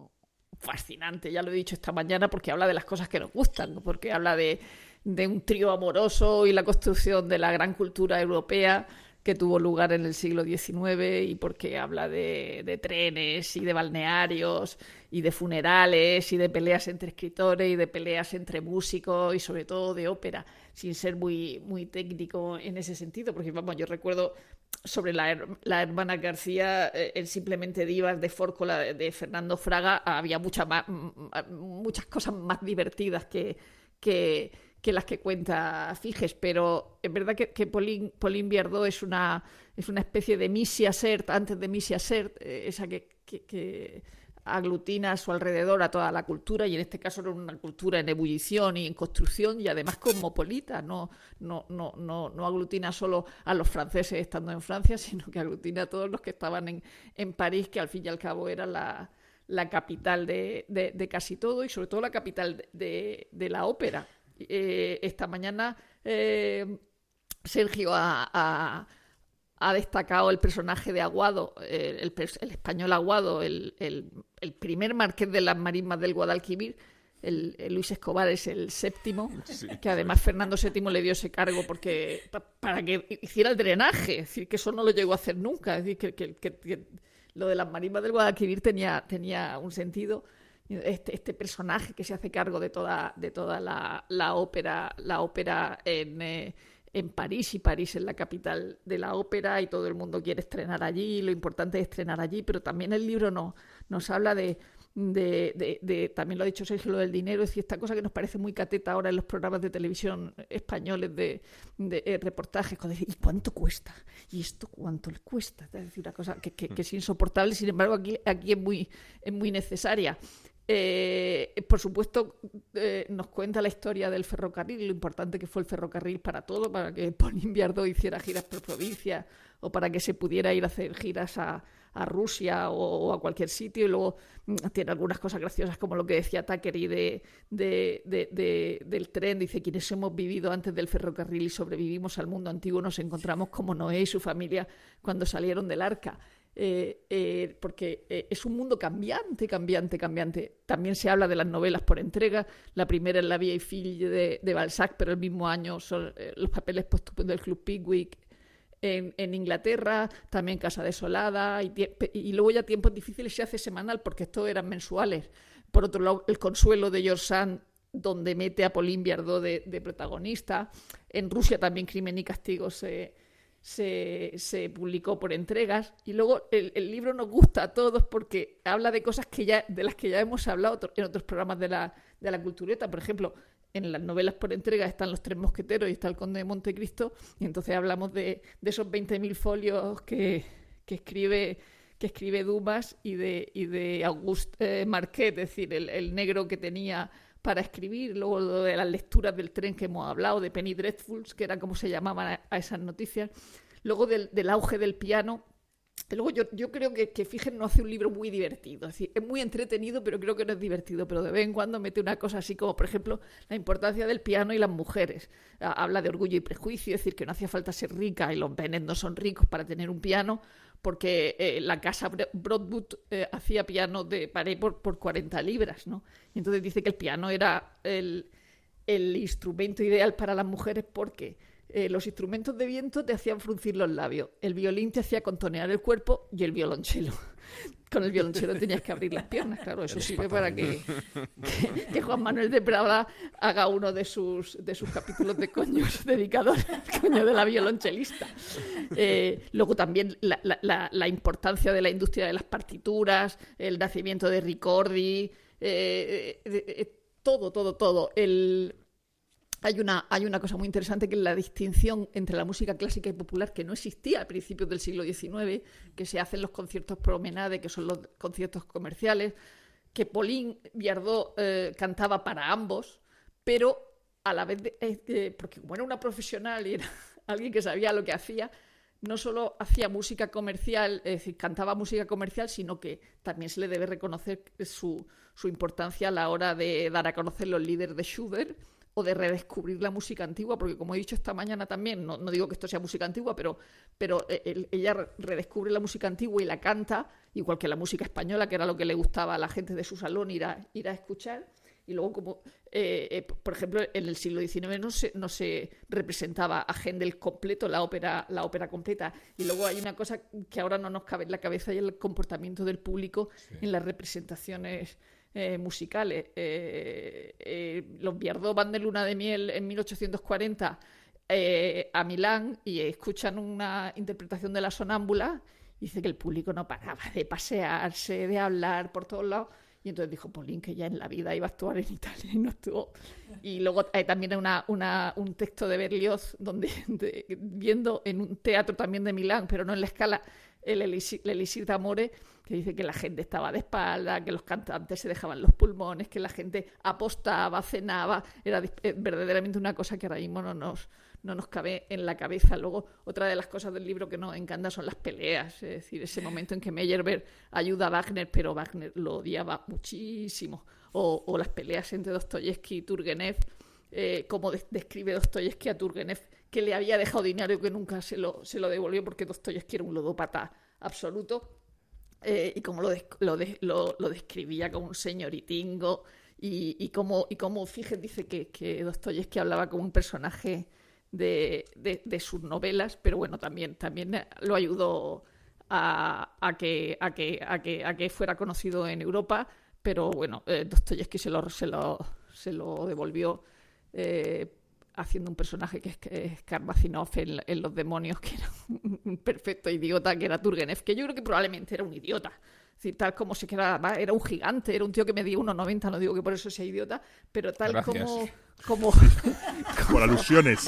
fascinante, ya lo he dicho esta mañana, porque habla de las cosas que nos gustan, ¿no? Porque habla de, de un trío amoroso y la construcción de la gran cultura europea que tuvo lugar en el siglo diecinueve, y porque habla de, de trenes y de balnearios y de funerales y de peleas entre escritores y de peleas entre músicos y sobre todo de ópera, sin ser muy, muy técnico en ese sentido, porque vamos, yo recuerdo sobre la, la hermana García, eh, el Simplemente Divas de Fórcola de, de Fernando Fraga, había mucha más, muchas cosas más divertidas que, que, que las que cuenta Figes, pero es verdad que, que Pauline, Pauline Viardot es una, es una especie de Misia Sert, antes de Misia Sert, eh, esa que, que, que aglutina a su alrededor a toda la cultura, y en este caso era una cultura en ebullición y en construcción y además cosmopolita, no, no, no, no, no aglutina solo a los franceses estando en Francia, sino que aglutina a todos los que estaban en, en París, que al fin y al cabo era la, la capital de, de, de casi todo y sobre todo la capital de, de la ópera. Eh, esta mañana eh, Sergio ha, ha ha destacado el personaje de Aguado, el, el, el español Aguado, el, el, el primer marqués de las marismas del Guadalquivir. El, el Luis Escobar es el séptimo, sí, que además sí. Fernando séptimo le dio ese cargo porque pa, para que hiciera el drenaje, es decir, que eso no lo llegó a hacer nunca, es decir, que, que, que, que lo de las marismas del Guadalquivir tenía, tenía un sentido. Este, este personaje que se hace cargo de toda, de toda la, la ópera, la ópera en... Eh, en París, y París es la capital de la ópera y todo el mundo quiere estrenar allí, lo importante es estrenar allí, pero también el libro no, nos habla de, de, de, de, también lo ha dicho Sergio, lo del dinero, es decir, esta cosa que nos parece muy cateta ahora en los programas de televisión españoles de, de eh, reportajes, cuando dicen, ¿y cuánto cuesta? ¿Y esto cuánto le cuesta? Es decir, una cosa que, que, que es insoportable, sin embargo aquí, aquí es, muy, es muy necesaria. Eh, por supuesto, eh, nos cuenta la historia del ferrocarril, lo importante que fue el ferrocarril para todo, para que Pauline Viardot hiciera giras por provincia o para que se pudiera ir a hacer giras a, a Rusia o, o a cualquier sitio. Y luego mm, tiene algunas cosas graciosas, como lo que decía Thackeray de, de, de, de, del tren. Dice, quienes hemos vivido antes del ferrocarril y sobrevivimos al mundo antiguo nos encontramos como Noé y su familia cuando salieron del arca. Eh, eh, porque eh, es un mundo cambiante, cambiante, cambiante. También se habla de las novelas por entrega. La primera es La Vieille Fille de, de Balzac, pero el mismo año son eh, los papeles póstumos del Club Pickwick en, en Inglaterra, también Casa Desolada, y, y luego ya Tiempos Difíciles se hace semanal, porque estos eran mensuales. Por otro lado, El Consuelo de George Sand, donde mete a Pauline Viardot de, de protagonista. En Rusia también Crimen y Castigo se... Se, se publicó por entregas. Y luego el, el libro nos gusta a todos porque habla de cosas que ya, de las que ya hemos hablado en otros programas de la, de la cultureta. Por ejemplo, en las novelas por entregas están Los Tres Mosqueteros y está El Conde de Montecristo, y entonces hablamos de, de esos veinte mil folios que, que escribe que escribe Dumas y de, y de Auguste eh, Marquet, es decir, el, el negro que tenía para escribir. Luego lo de las lecturas del tren que hemos hablado, de Penny Dreadfuls, que era como se llamaban a, a esas noticias. Luego del, del auge del piano. Luego yo, yo creo que, que Figen no hace un libro muy divertido. Es decir, es muy entretenido, pero creo que no es divertido. Pero de vez en cuando mete una cosa así como, por ejemplo, la importancia del piano y las mujeres. Habla de Orgullo y Prejuicio, es decir, que no hacía falta ser rica y los Bennet no son ricos para tener un piano, porque eh, la casa Broadwood eh, hacía piano de pared por, por cuarenta libras, ¿no? Y entonces dice que el piano era el, el instrumento ideal para las mujeres porque eh, los instrumentos de viento te hacían fruncir los labios, el violín te hacía contonear el cuerpo y el violonchelo. Con el violonchelo tenías que abrir las piernas, claro, eso sirve para que, que, que Juan Manuel de Prada haga uno de sus, de sus capítulos de coños dedicados al coño de la violonchelista. Eh, luego también la, la, la importancia de la industria de las partituras, el nacimiento de Ricordi, eh, eh, eh, todo, todo, todo. El... Hay una, hay una cosa muy interesante que es la distinción entre la música clásica y popular que no existía a principios del siglo diecinueve, que se hacen los conciertos promenade, que son los conciertos comerciales, que Pauline Viardot eh, cantaba para ambos, pero a la vez, de, eh, porque como era una profesional y era alguien que sabía lo que hacía, no solo hacía música comercial, es decir, cantaba música comercial, sino que también se le debe reconocer su, su importancia a la hora de dar a conocer los líderes de Schubert, o de redescubrir la música antigua, porque como he dicho esta mañana también, no, no digo que esto sea música antigua, pero, pero el, ella redescubre la música antigua y la canta, igual que la música española, que era lo que le gustaba a la gente de su salón ir a, ir a escuchar. Y luego, como eh, eh, por ejemplo, en el siglo diecinueve no se, no se representaba a Händel completo, la ópera, la ópera completa. Y luego hay una cosa que ahora no nos cabe en la cabeza, y el comportamiento del público sí. en las representaciones Eh, musicales. Eh, eh, los Viardot van de luna de miel en mil ochocientos cuarenta eh, a Milán y escuchan una interpretación de La Sonámbula y dice que el público no paraba de pasearse, de hablar por todos lados, y entonces dijo Pauline que ya en la vida iba a actuar en Italia y no actuó. Y luego hay también una, una, un texto de Berlioz donde de, viendo en un teatro también de Milán, pero no en la Scala, el Elixir d'Amore, que dice que la gente estaba de espalda, que los cantantes se dejaban los pulmones, que la gente apostaba, cenaba. Era verdaderamente una cosa que ahora mismo no nos, no nos cabe en la cabeza. Luego, otra de las cosas del libro que nos encanta son las peleas, es decir, ese momento en que Meyerbeer ayuda a Wagner, pero Wagner lo odiaba muchísimo. O, o las peleas entre Dostoyevsky y Turgenev, eh, como de, describe Dostoyevsky a Turgenev, que le había dejado dinero y que nunca se lo, se lo devolvió porque Dostoyevsky era un ludópata absoluto, eh, y como lo, de, lo, de, lo, lo describía como un señoritingo, y, y como, y como Figen dice que, que Dostoyevsky hablaba como un personaje de, de, de sus novelas, pero bueno, también, también lo ayudó a, a, que, a, que, a, que, a que fuera conocido en Europa, pero bueno, eh, Dostoyevsky se lo, se lo, se lo devolvió eh, haciendo un personaje que es, que es Karmazinov en, en Los demonios, que era un perfecto idiota, que era Turgenev, que yo creo que probablemente era un idiota. Es decir, tal como se queda, era un gigante, era un tío que medía uno noventa, no digo que por eso sea idiota, pero tal Gracias. como... como Por alusiones.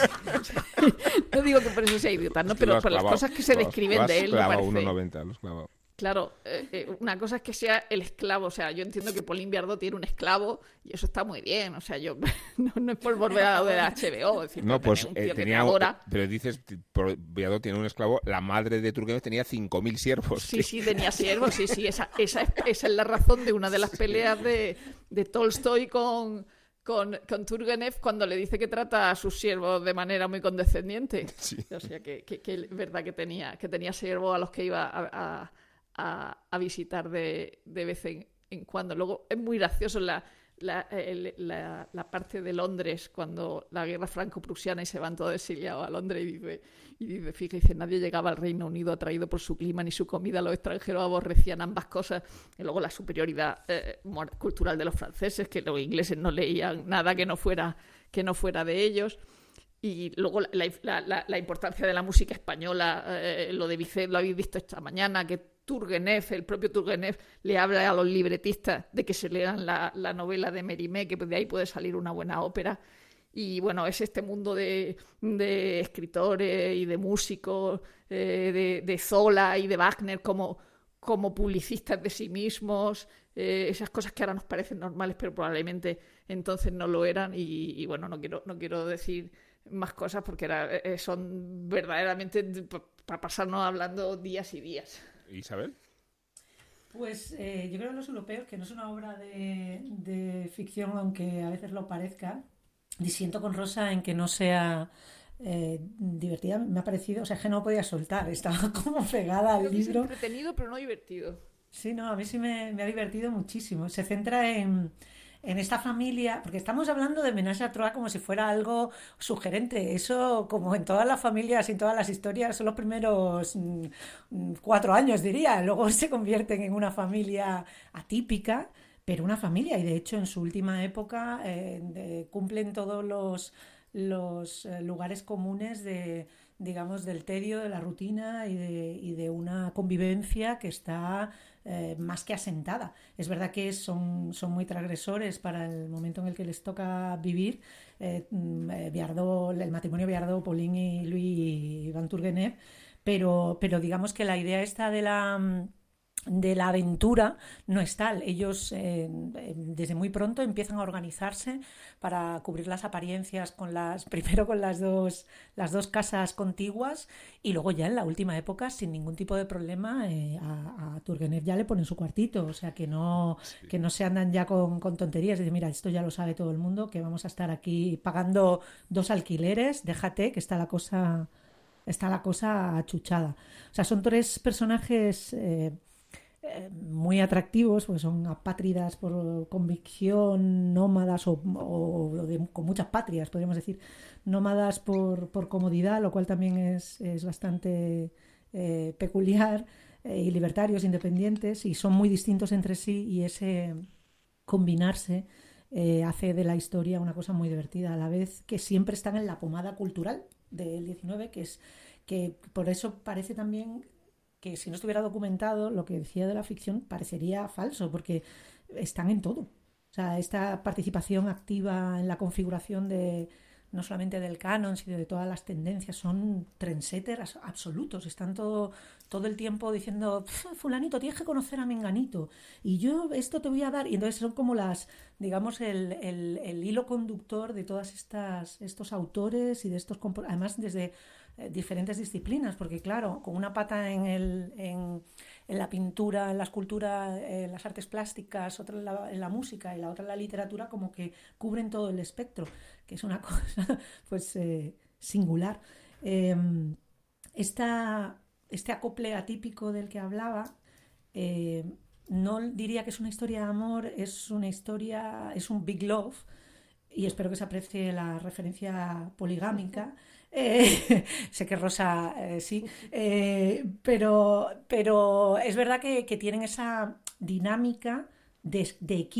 No digo que por eso sea idiota, ¿no? Pero por las cosas que se describen de él, me parece... uno noventa, lo has clavado. Claro, eh, eh, una cosa es que sea el esclavo, o sea, yo entiendo que Pauline Viardot tiene un esclavo y eso está muy bien, o sea, yo no, no es por volver a lo de la H B O, es decir, no, pues un tío eh, que tenía, te adora. pero dices, Viardot tiene un esclavo, la madre de Turgenev tenía cinco mil siervos. Sí, sí, tenía siervos, sí, sí, esa, esa, es, esa es la razón de una de las peleas de, de Tolstoy con... Con, con Turgenev cuando le dice que trata a sus siervos de manera muy condescendiente. Sí. O sea, que, que, que es verdad que tenía, que tenía siervos a los que iba a, a, a, a visitar de, de vez en, en cuando. Luego es muy gracioso la, la, el, la, la parte de Londres cuando la guerra franco-prusiana y se van todos exiliados a Londres y dice, y dice, fíjese, nadie llegaba al Reino Unido atraído por su clima ni su comida, los extranjeros aborrecían ambas cosas. Y luego la superioridad eh, cultural de los franceses, que los ingleses no leían nada que no fuera, que no fuera de ellos. Y luego la, la, la, la importancia de la música española, eh, lo de Bizet lo habéis visto esta mañana, que Turgenev, el propio Turgenev, le habla a los libretistas de que se lean la, la novela de Mérimée, que de ahí puede salir una buena ópera. Y bueno, es este mundo de, de escritores y de músicos, eh, de, de Zola y de Wagner como, como publicistas de sí mismos, eh, esas cosas que ahora nos parecen normales, pero probablemente entonces no lo eran. Y, y bueno, no quiero, no quiero decir más cosas porque era, eh, son verdaderamente para pasarnos hablando días y días. ¿Isabel? Pues eh, yo creo que Los Europeos, que no es una obra de, de ficción, aunque a veces lo parezca, disiento con Rosa en que no sea eh, divertida. Me ha parecido, o sea, que no podía soltar, estaba como pegada al Creo que libro. Es entretenido, pero no divertido. Sí, no, a mí sí me, me ha divertido muchísimo. Se centra en, en esta familia, porque estamos hablando de Ménage à Trois como si fuera algo sugerente. Eso, como en todas las familias y en todas las historias, son los primeros mm, cuatro años, diría. Luego se convierten en una familia atípica, pero una familia. Y de hecho, en su última época eh, de, cumplen todos los, los eh, lugares comunes de, digamos, del tedio, de la rutina y de, y de una convivencia que está eh, más que asentada. Es verdad que son, son muy transgresores para el momento en el que les toca vivir. Eh, Viardot, el matrimonio Viardot, Pauline y Louis Van Turgenev, pero, pero digamos que la idea esta de la... de la aventura no es tal. Ellos eh, desde muy pronto empiezan a organizarse para cubrir las apariencias con las primero con las dos las dos casas contiguas y luego ya en la última época sin ningún tipo de problema eh, a, a Turgenev ya le ponen su cuartito, o sea que no sí. que no se andan ya con, con tonterías, de mira, esto ya lo sabe todo el mundo, que vamos a estar aquí pagando dos alquileres, déjate que está la cosa está la cosa achuchada. O sea, son tres personajes eh, muy atractivos, porque son apátridas por convicción, nómadas o, o de, con muchas patrias, podríamos decir, nómadas por, por comodidad, lo cual también es, es bastante eh, peculiar, eh, y libertarios, independientes, y son muy distintos entre sí, y ese combinarse eh, hace de la historia una cosa muy divertida, a la vez que siempre están en la pomada cultural del diecinueve, que es que por eso parece también que si no estuviera documentado, lo que decía de la ficción parecería falso, porque están en todo. O sea, esta participación activa en la configuración de no solamente del canon, sino de todas las tendencias, son trendsetters absolutos. Están todo, todo el tiempo diciendo, fulanito, tienes que conocer a menganito, y yo esto te voy a dar. Y entonces son como las, digamos, el, el, el hilo conductor de todas estas estos autores y de estos, además desde diferentes disciplinas, porque claro, con una pata en, el, en, en la pintura, en la escultura, en las artes plásticas, otra en la, en la música y la otra en la literatura, como que cubren todo el espectro, que es una cosa pues eh, singular. Eh, esta, este acople atípico del que hablaba, eh, no diría que es una historia de amor, es una historia, es un big love, y espero que se aprecie la referencia poligámica. Eh, sé que Rosa eh, sí, eh, pero, pero es verdad que, que tienen esa dinámica de, de equipo,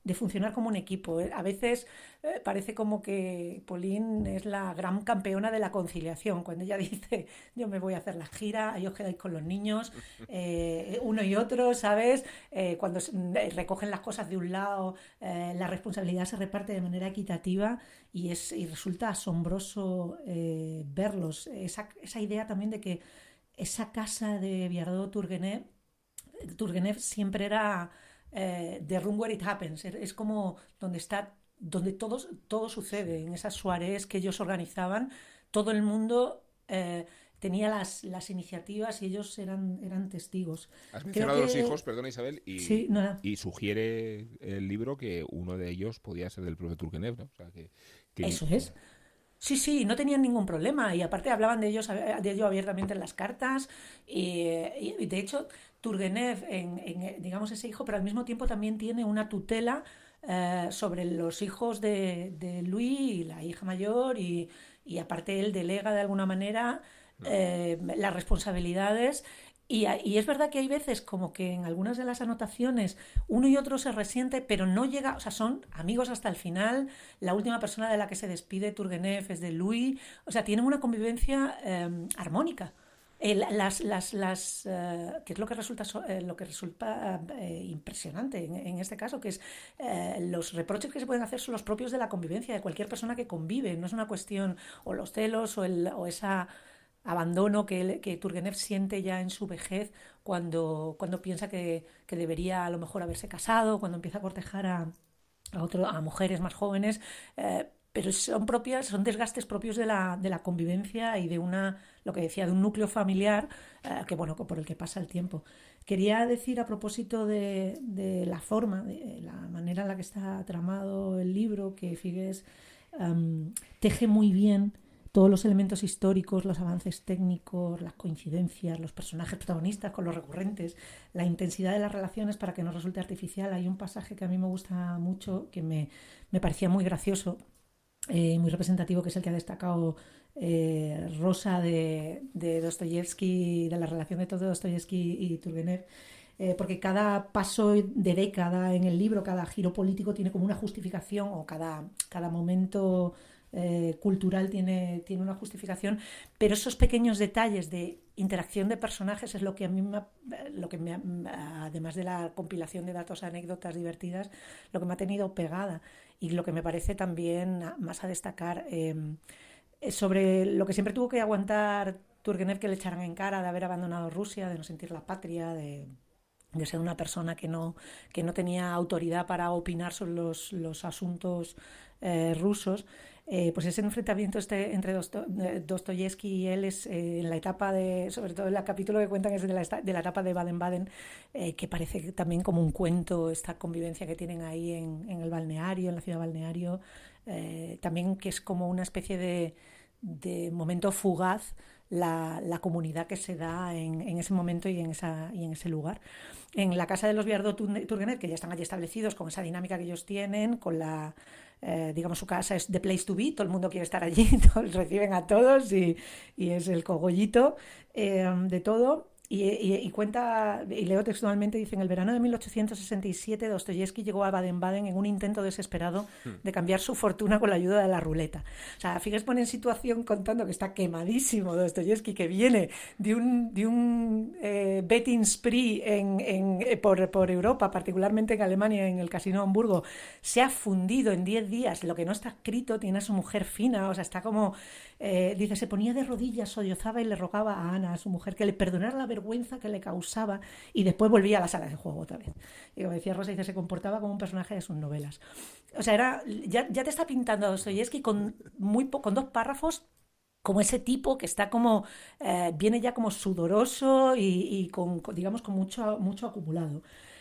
de funcionar como un equipo. A veces eh, parece como que Pauline es la gran campeona de la conciliación, cuando ella dice, yo me voy a hacer la gira, ahí os quedáis con los niños, eh, uno y otro, ¿sabes? Eh, cuando recogen las cosas de un lado, eh, la responsabilidad se reparte de manera equitativa y, es, y resulta asombroso eh, verlos. Esa, esa idea también de que esa casa de Viardot-Turgenev, Turgenev siempre era eh, the room where it happens, es como donde está, donde todo, todo sucede, en esas soirées que ellos organizaban, todo el mundo eh, tenía las, las iniciativas y ellos eran, eran testigos. Has mencionado que... los hijos, perdona Isabel, y, sí, no. y sugiere el libro que uno de ellos podía ser del propio Turgenev, ¿no? O sea, que, que... Eso es. Sí, sí, no tenían ningún problema y aparte hablaban de ellos de ello abiertamente en las cartas y, y de hecho Turgenev, en, en, digamos, ese hijo, pero al mismo tiempo también tiene una tutela eh, sobre los hijos de, de Louis y la hija mayor y, y aparte él delega de alguna manera eh, las responsabilidades. Y, y es verdad que hay veces como que en algunas de las anotaciones uno y otro se resiente, pero no llega, o sea, son amigos hasta el final. La última persona de la que se despide Turgenev es de Louis, o sea, tienen una convivencia eh, armónica. Eh, las, las, las, eh, que es lo que resulta, eh, lo que resulta eh, impresionante en, en este caso, que es eh, los reproches que se pueden hacer son los propios de la convivencia, de cualquier persona que convive. No es una cuestión o los celos o, el, o esa... abandono que, que Turgenev siente ya en su vejez cuando, cuando piensa que, que debería a lo mejor haberse casado, cuando empieza a cortejar a, a, otro, a mujeres más jóvenes, eh, pero son propias, son desgastes propios de la, de la convivencia y de una, lo que decía, de un núcleo familiar eh, que bueno, por el que pasa el tiempo. Quería decir a propósito de, de la forma, de la manera en la que está tramado el libro, que Figues um, teje muy bien todos los elementos históricos, los avances técnicos, las coincidencias, los personajes protagonistas con los recurrentes, la intensidad de las relaciones para que no resulte artificial. Hay un pasaje que a mí me gusta mucho, que me, me parecía muy gracioso, eh, muy representativo, que es el que ha destacado eh, Rosa de, de Dostoyevsky, de la relación de todo Dostoyevsky y Turgenev, eh, porque cada paso de década en el libro, cada giro político tiene como una justificación, o cada, cada momento Eh, cultural tiene, tiene una justificación, pero esos pequeños detalles de interacción de personajes es lo que a mí me, lo que me, además de la compilación de datos, anécdotas divertidas, lo que me ha tenido pegada y lo que me parece también más a destacar eh, sobre lo que siempre tuvo que aguantar Turgenev, que le echaran en cara de haber abandonado Rusia, de no sentir la patria, de de ser una persona que no, que no tenía autoridad para opinar sobre los, los asuntos eh, rusos. Eh, pues ese enfrentamiento este entre Dosto, Dostoyevsky y él es eh, en la etapa de, sobre todo en el capítulo que cuentan es de la, de la etapa de Baden-Baden, eh, que parece también como un cuento, esta convivencia que tienen ahí en, en el balneario, en la ciudad balneario, eh, también que es como una especie de, de momento fugaz la, la comunidad que se da en, en ese momento y en, esa, y en ese lugar. En la casa de los Viardot-Turgenev, que ya están allí establecidos con esa dinámica que ellos tienen, con la, eh, digamos, su casa es the place to be, todo el mundo quiere estar allí, todos reciben a todos y, y es el cogollito eh, de todo. Y, y, y cuenta, y leo textualmente, dice: en el verano de mil ochocientos sesenta y siete Dostoyevsky llegó a Baden-Baden en un intento desesperado de cambiar su fortuna con la ayuda de la ruleta. O sea, Figues pone en situación contando que está quemadísimo Dostoyevsky, que viene de un, de un eh, betting spree en, en, por, por Europa, particularmente en Alemania, en el Casino de Hamburgo. Se ha fundido en diez días, lo que no está escrito, tiene a su mujer fina, o sea, está como... Eh, dice, se ponía de rodillas, sollozaba y le rogaba a Ana, a su mujer, que le perdonara la vergüenza que le causaba, y después volvía a la sala de juego otra vez. Y como decía Rosa, dice, se comportaba como un personaje de sus novelas. O sea, era, ya, ya te está pintando a Dostoyevsky con, muy po- con dos párrafos, como ese tipo que está como, eh, viene ya como sudoroso y, y con, con, digamos, con mucho, mucho acumulado.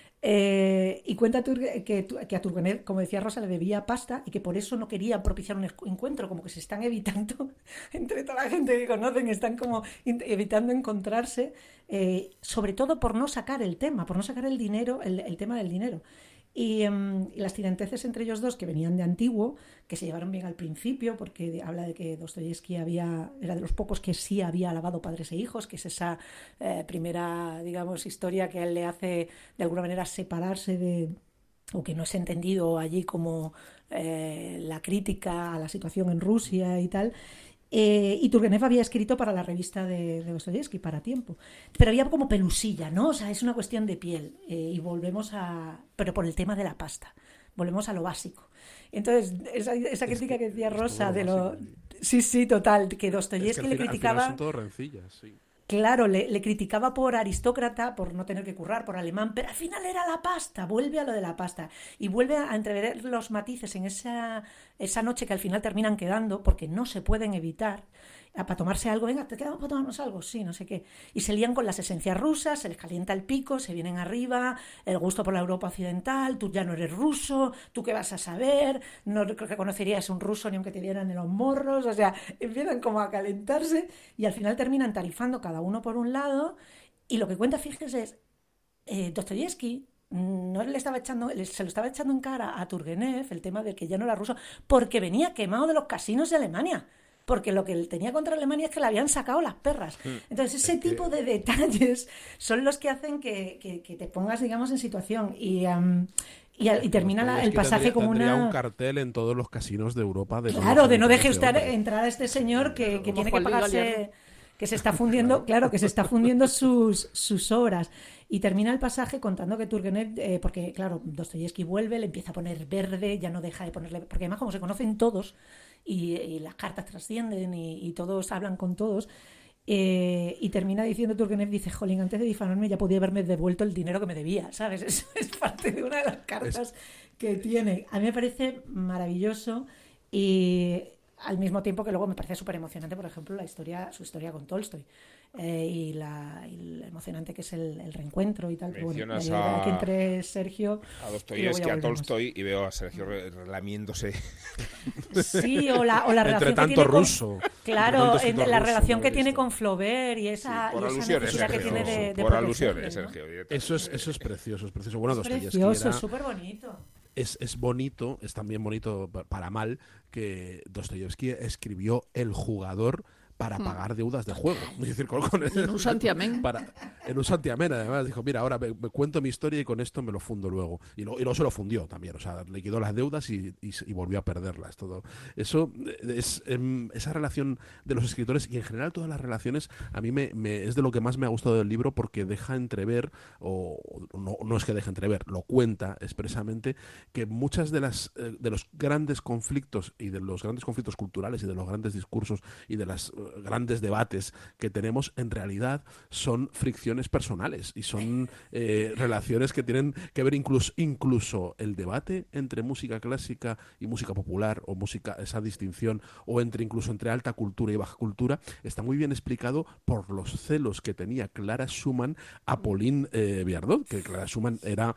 Eh, y cuenta Turge, que, que a Turgenev, como decía Rosa, le debía pasta y que por eso no quería propiciar un encuentro, como que se están evitando, entre toda la gente que conocen, están como evitando encontrarse, eh, sobre todo por no sacar el tema, por no sacar el dinero, el, el tema del dinero. Y, um, y las tiranteces entre ellos dos, que venían de antiguo, que se llevaron bien al principio, porque de, habla de que Dostoyevsky había, era de los pocos que sí había alabado padres e hijos, que es esa eh, primera, digamos, historia que a él le hace de alguna manera separarse de, o que no es entendido allí como eh, la crítica a la situación en Rusia y tal. Eh, y Turgenev había escrito para la revista de, de Dostoyevsky, para Tiempo. Pero había como pelusilla, ¿no? O sea, es una cuestión de piel. Eh, y volvemos a... Pero por el tema de la pasta. Volvemos a lo básico. Entonces, esa, esa crítica es que, que decía Rosa de lo... Básico. Sí, sí, total. Que Dostoyevsky es que le final, criticaba... Son todo rencillas, sí. Claro, le, le criticaba por aristócrata, por no tener que currar, por alemán, pero al final era la pasta, vuelve a lo de la pasta. Y vuelve a entrever los matices en esa, esa noche que al final terminan quedando, porque no se pueden evitar, para tomarse algo, venga, ¿te quedamos para tomarnos algo? Sí, no sé qué. Y se lían con las esencias rusas, se les calienta el pico, se vienen arriba, el gusto por la Europa occidental, tú ya no eres ruso, tú qué vas a saber, no creo que conocerías un ruso ni aunque te dieran en los morros, o sea, empiezan como a calentarse y al final terminan tarifando cada uno por un lado y lo que cuenta, fíjese, es eh, Dostoyevsky no le estaba echando, se lo estaba echando en cara a Turgenev el tema de que ya no era ruso porque venía quemado de los casinos de Alemania. Porque lo que él tenía contra Alemania es que le habían sacado las perras. Entonces, ese es tipo que... de detalles son los que hacen que, que, que te pongas, digamos, en situación. Y, um, y, y termina la, el pasaje tendría, como tendría una... un cartel en todos los casinos de Europa. De claro, de no deje usted entrar a este señor que, que tiene que pagarse... que se está fundiendo, claro, que se está fundiendo sus, sus obras. Y termina el pasaje contando que Turgenev, eh, porque claro, Dostoyevsky vuelve, le empieza a poner verde, ya no deja de ponerle... Porque además como se conocen todos y, y las cartas trascienden y, y todos hablan con todos, eh, y termina diciendo Turgenev, dice, jolín, antes de difamarme ya podía haberme devuelto el dinero que me debía, ¿sabes? Eso es parte de una de las cartas que tiene. A mí me parece maravilloso y... al mismo tiempo que luego me parece súper emocionante, por ejemplo, la historia, su historia con Tolstoy. Eh, y, la, y lo emocionante que es el, el reencuentro y tal. Mencionas bueno, a, aquí entre Sergio a Dostoyevsky, a Tolstoy, y veo a Sergio lamiéndose. Sí, o la, o la relación entre tanto que tiene ruso. Con, claro, en, la ruso, relación no que tiene visto. con Flaubert y esa, sí, por y esa alusiones, necesidad Sergio, que tiene de, de por alusiones, ¿no? Sergio. Eso es, eso es precioso, es precioso. Bueno, es Dostoyevsky precioso, era... es súper bonito. Es, es bonito, es también bonito para mal que Dostoyevsky escribió El jugador para hmm. pagar deudas de juego. Es decir, con, con el, en un santiamén. Para, en un santiamén, además, dijo, mira, ahora me, me cuento mi historia y con esto me lo fundo luego. Y, lo, y luego se lo fundió también, o sea, liquidó las deudas y, y, y volvió a perderlas. Todo eso, es esa relación de los escritores y en general todas las relaciones, a mí me, me es de lo que más me ha gustado del libro porque deja entrever, o no, no es que deje entrever, lo cuenta expresamente, que muchas de las de los grandes conflictos y de los grandes conflictos culturales y de los grandes discursos y de las grandes debates que tenemos en realidad son fricciones personales y son eh, relaciones que tienen que ver incluso incluso el debate entre música clásica y música popular o música, esa distinción, o entre incluso entre alta cultura y baja cultura, está muy bien explicado por los celos que tenía Clara Schumann a Pauline eh, Viardot, que Clara Schumann era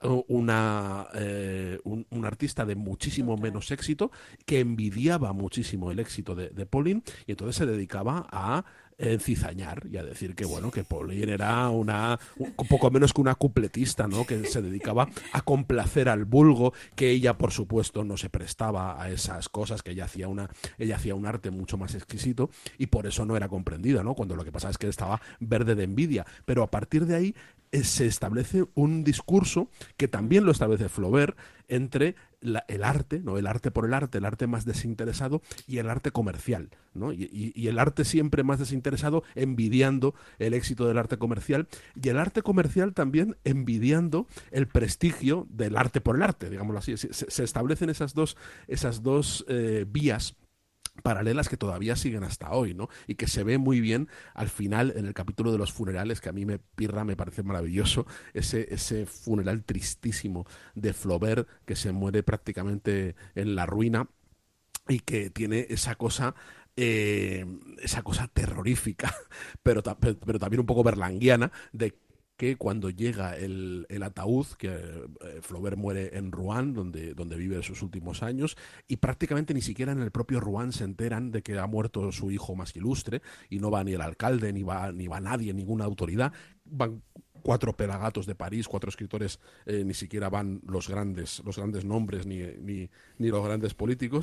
una eh, un, un artista de muchísimo okay. menos éxito, que envidiaba muchísimo el éxito de, de Pauline, y entonces se dedicaba a eh, cizañar y a decir que bueno, que Pauline era una un poco menos que una cupletista, ¿no? Que se dedicaba a complacer al vulgo, que ella por supuesto no se prestaba a esas cosas, que ella hacía una ella hacía un arte mucho más exquisito y por eso no era comprendida, ¿no? Cuando lo que pasa es que estaba verde de envidia, pero a partir de ahí se establece un discurso que también lo establece Flaubert entre la, el arte, ¿no? El arte por el arte, el arte más desinteresado y el arte comercial, ¿no? Y, y, y el arte siempre más desinteresado envidiando el éxito del arte comercial, y el arte comercial también envidiando el prestigio del arte por el arte, digámoslo así. Se, se establecen esas dos, esas dos eh, vías paralelas que todavía siguen hasta hoy, ¿no? Y que se ve muy bien al final en el capítulo de los funerales, que a mí me pirra, me parece maravilloso, ese, ese funeral tristísimo de Flaubert, que se muere prácticamente en la ruina y que tiene esa cosa eh, esa cosa terrorífica, pero, pero también un poco berlanguiana, de que cuando llega el, el ataúd, que eh, Flaubert muere en Rouen, donde, donde vive sus últimos años, y prácticamente ni siquiera en el propio Rouen se enteran de que ha muerto su hijo más ilustre, y no va ni el alcalde, ni va, ni va nadie, ninguna autoridad, van cuatro pelagatos de París, cuatro escritores, eh, ni siquiera van los grandes, los grandes nombres ni, ni, ni los grandes políticos,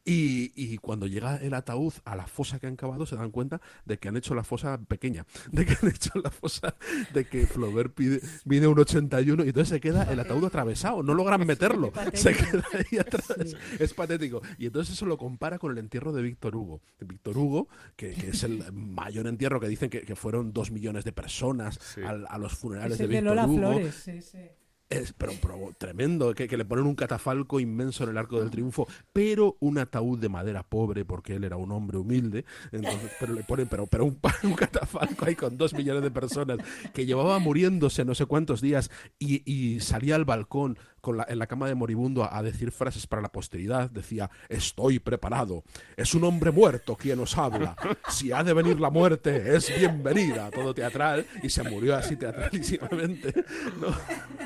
Y, y cuando llega el ataúd a la fosa que han cavado, se dan cuenta de que han hecho la fosa pequeña, de que han hecho la fosa, de que Flaubert pide, mide un ochenta y uno y entonces se queda el ataúd atravesado, no logran meterlo, se queda ahí atrás, sí. Es patético. Y entonces eso lo compara con el entierro de Víctor Hugo. Víctor Hugo, que, que es el mayor entierro, que dicen que, que fueron dos millones de personas sí. a, a los funerales de Víctor Hugo. Flores, sí, sí. Es, pero, pero tremendo, que, que le ponen un catafalco inmenso en el Arco del Triunfo, pero un ataúd de madera pobre, porque él era un hombre humilde, entonces, pero le ponen pero, pero un, un catafalco ahí con dos millones de personas, que llevaba muriéndose no sé cuántos días, y, y salía al balcón con la, en la cama de moribundo a, a decir frases para la posteridad. Decía: estoy preparado, es un hombre muerto quien os habla, si ha de venir la muerte es bienvenida, todo teatral, y se murió así teatralísimamente, ¿no?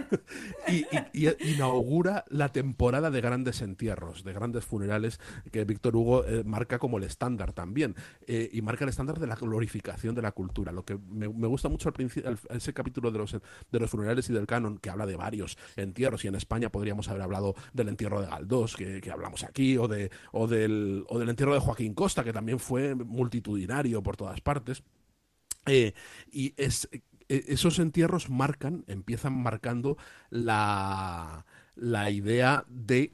Y, y, y inaugura la temporada de grandes entierros, de grandes funerales, que Víctor Hugo eh, marca como el estándar también, eh, y marca el estándar de la glorificación de la cultura. Lo que me, me gusta mucho al principio, ese capítulo de los, de los funerales y del canon, que habla de varios entierros, y en España podríamos haber hablado del entierro de Galdós, que, que hablamos aquí, o, de, o, del, o del entierro de Joaquín Costa, que también fue multitudinario por todas partes. Eh, y es... Esos entierros marcan, empiezan marcando la, la idea de,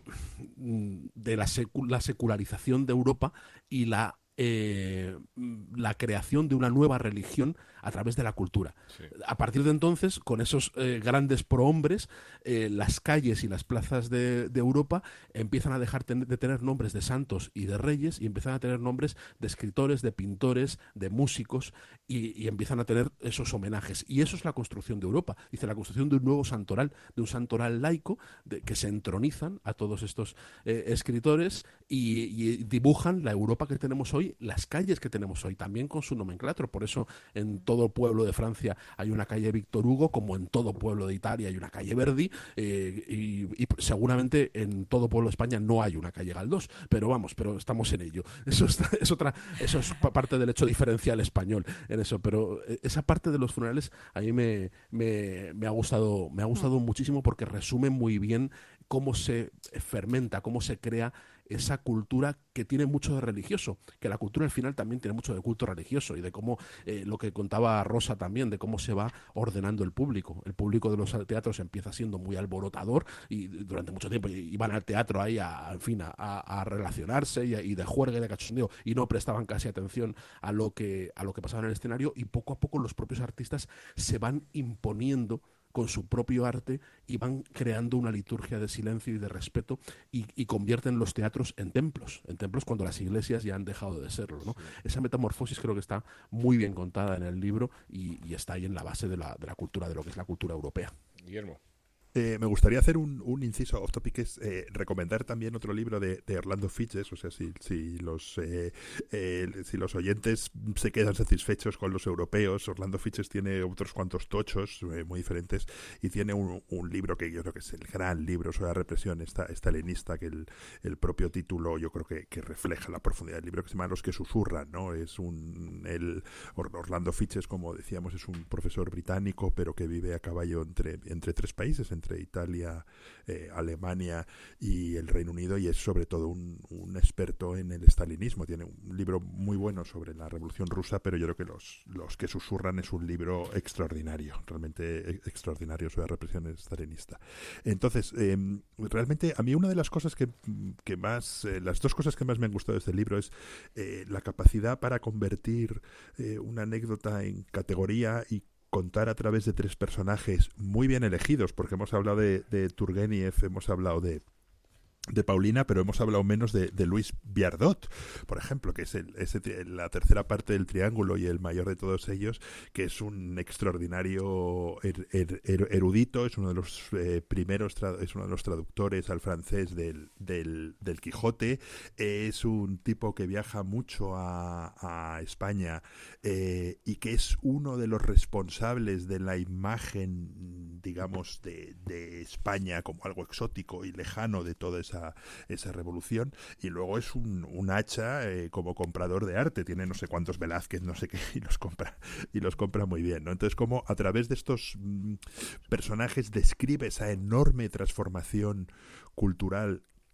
de la, secu, la secularización de Europa y la, eh, la creación de una nueva religión a través de la cultura. Sí. A partir de entonces, con esos eh, grandes prohombres, eh, las calles y las plazas de, de Europa empiezan a dejar ten, de tener nombres de santos y de reyes, y empiezan a tener nombres de escritores, de pintores, de músicos, y, y empiezan a tener esos homenajes. Y eso es la construcción de Europa. Dice, la construcción de un nuevo santoral, de un santoral laico, de, que se entronizan a todos estos eh, escritores y, y dibujan la Europa que tenemos hoy, las calles que tenemos hoy, también con su nomenclatro. Por eso en todo todo pueblo de Francia hay una calle Víctor Hugo, como en todo pueblo de Italia hay una calle Verdi, eh, y, y seguramente en todo pueblo de España no hay una calle Galdós, pero vamos, pero estamos en ello. Eso es, es otra, eso es parte del hecho diferencial español en eso, pero esa parte de los funerales a mí me, me, me ha gustado, me ha gustado muchísimo, porque resume muy bien cómo se fermenta, cómo se crea esa cultura que tiene mucho de religioso, que la cultura al final también tiene mucho de culto religioso, y de cómo, eh, lo que contaba Rosa también, de cómo se va ordenando el público. El público de los teatros empieza siendo muy alborotador, y durante mucho tiempo iban al teatro ahí a, en fin, a, a relacionarse y, a, y de juerga y de cachondeo, y no prestaban casi atención a lo que, a lo que pasaba en el escenario, y poco a poco los propios artistas se van imponiendo con su propio arte y van creando una liturgia de silencio y de respeto, y, y convierten los teatros en templos, en templos cuando las iglesias ya han dejado de serlo, ¿no? Sí. Esa metamorfosis creo que está muy bien contada en el libro, y, y está ahí en la base de la, de la cultura, de lo que es la cultura europea. Guillermo. Eh, me gustaría hacer un, un inciso off topic, es eh, recomendar también otro libro de, de Orlando Figes. O sea, si, si los eh, eh, si los oyentes se quedan satisfechos con los europeos, Orlando Figes tiene otros cuantos tochos eh, muy diferentes, y tiene un, un libro que yo creo que es el gran libro sobre la represión esta, esta helenista, que el, el propio título yo creo que, que refleja la profundidad del libro, que se llama Los que susurran, ¿no? Es un el Orlando Figes, como decíamos, es un profesor británico, pero que vive a caballo entre, entre tres países, entre entre Italia, eh, Alemania y el Reino Unido, y es sobre todo un, un experto en el estalinismo. Tiene un libro muy bueno sobre la Revolución Rusa, pero yo creo que los, los que susurran es un libro extraordinario, realmente extraordinario sobre la represión estalinista. Entonces, eh, realmente a mí una de las cosas que, que más, eh, las dos cosas que más me han gustado de este libro es eh, la capacidad para convertir eh, una anécdota en categoría y contar a través de tres personajes muy bien elegidos, porque hemos hablado de, de Turgeniev, hemos hablado de de Paulina, pero hemos hablado menos de, de Luis Viardot, por ejemplo, que es el, ese, la tercera parte del triángulo y el mayor de todos ellos, que es un extraordinario er, er, er, erudito, es uno de los eh, primeros, tra- es uno de los traductores al francés del, del, del Quijote, es un tipo que viaja mucho a, a España eh, y que es uno de los responsables de la imagen, digamos, de, de España como algo exótico y lejano de toda esa esa revolución, y luego es un, un hacha eh, como comprador de arte, tiene no sé cuántos Velázquez, no sé qué, y los compra y los compra muy bien, ¿no? Entonces, como a través de estos mm, personajes describe esa enorme transformación cultural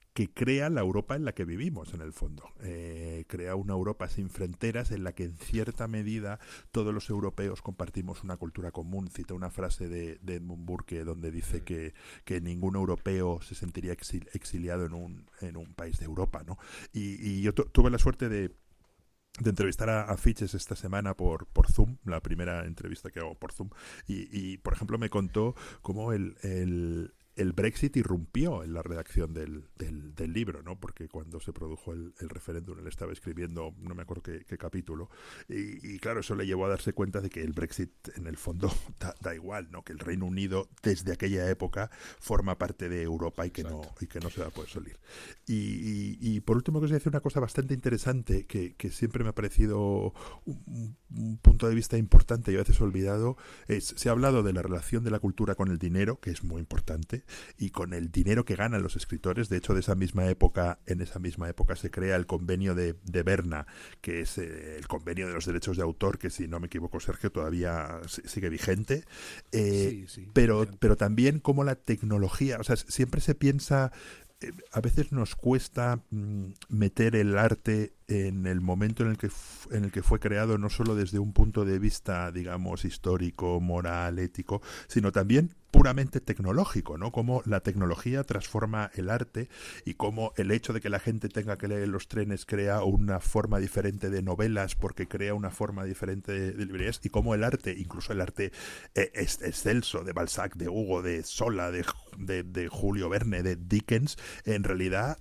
que crea la Europa en la que vivimos, en el fondo. Eh, crea una Europa sin fronteras en la que en cierta medida todos los europeos compartimos una cultura común. Cita una frase de, de Edmund Burke donde dice que, que ningún europeo se sentiría exil, exiliado en un, en un país de Europa, ¿no? Y, y yo tu, tuve la suerte de de entrevistar a, a Fitches esta semana por, por Zoom, la primera entrevista que hago por Zoom, y, y por ejemplo me contó cómo el, el, el Brexit irrumpió en la redacción del, del, del libro, ¿no? Porque cuando se produjo el, el referéndum él estaba escribiendo, no me acuerdo qué, qué capítulo, y, y claro, eso le llevó a darse cuenta de que el Brexit en el fondo da, da igual, ¿no? Que el Reino Unido desde aquella época forma parte de Europa y que, no, y que no se va a poder salir. Y, y, y por último, quería decir una cosa bastante interesante que, que siempre me ha parecido un, un punto de vista importante y a veces olvidado. Es, se ha hablado de la relación de la cultura con el dinero, que es muy importante, y con el dinero que ganan los escritores. De hecho, de esa misma época, en esa misma época se crea el convenio de, de Berna, que es eh, el convenio de los derechos de autor, que si no me equivoco, Sergio, todavía sigue vigente. Eh, sí, sí, pero, pero también como la tecnología, o sea, siempre se piensa, eh, a veces nos cuesta mm, meter el arte en el momento en el que f- en el que fue creado, no solo desde un punto de vista, digamos, histórico, moral, ético, sino también puramente tecnológico, ¿no? Cómo la tecnología transforma el arte y cómo el hecho de que la gente tenga que leer los trenes crea una forma diferente de novelas porque crea una forma diferente de, de librerías, y cómo el arte, incluso el arte eh, excelso de Balzac, de Hugo, de Zola, de, de, de Julio Verne, de Dickens, en realidad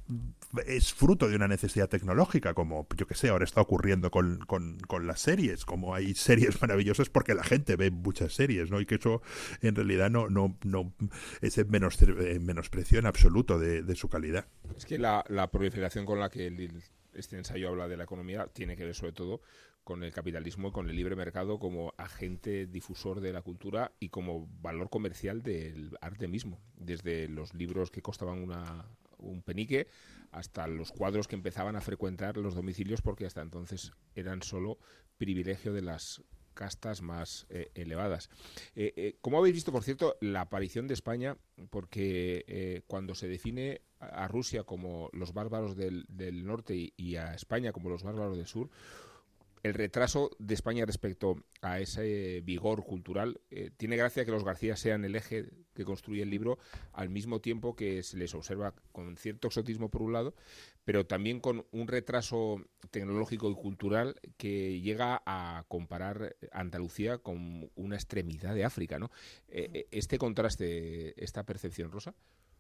es fruto de una necesidad tecnológica, como yo que sé, ahora está ocurriendo con, con, con las series, como hay series maravillosas porque la gente ve muchas series, ¿no? Y que eso en realidad no, no, no es en menos, en menosprecio en absoluto de, de su calidad. Es que la, la proliferación con la que el, este ensayo habla de la economía tiene que ver sobre todo con el capitalismo y con el libre mercado como agente difusor de la cultura y como valor comercial del arte mismo, desde los libros que costaban una, un penique hasta los cuadros que empezaban a frecuentar los domicilios porque hasta entonces eran solo privilegio de las castas más eh, elevadas. Eh, eh, ¿Cómo habéis visto, por cierto, la aparición de España? Porque eh, cuando se define a Rusia como los bárbaros del, del norte y, y a España como los bárbaros del sur, el retraso de España respecto a ese vigor cultural eh, tiene gracia que los García sean el eje que construye el libro, al mismo tiempo que se les observa con cierto exotismo por un lado, pero también con un retraso tecnológico y cultural que llega a comparar Andalucía con una extremidad de África, ¿no? Eh, este contraste, esta percepción, Rosa.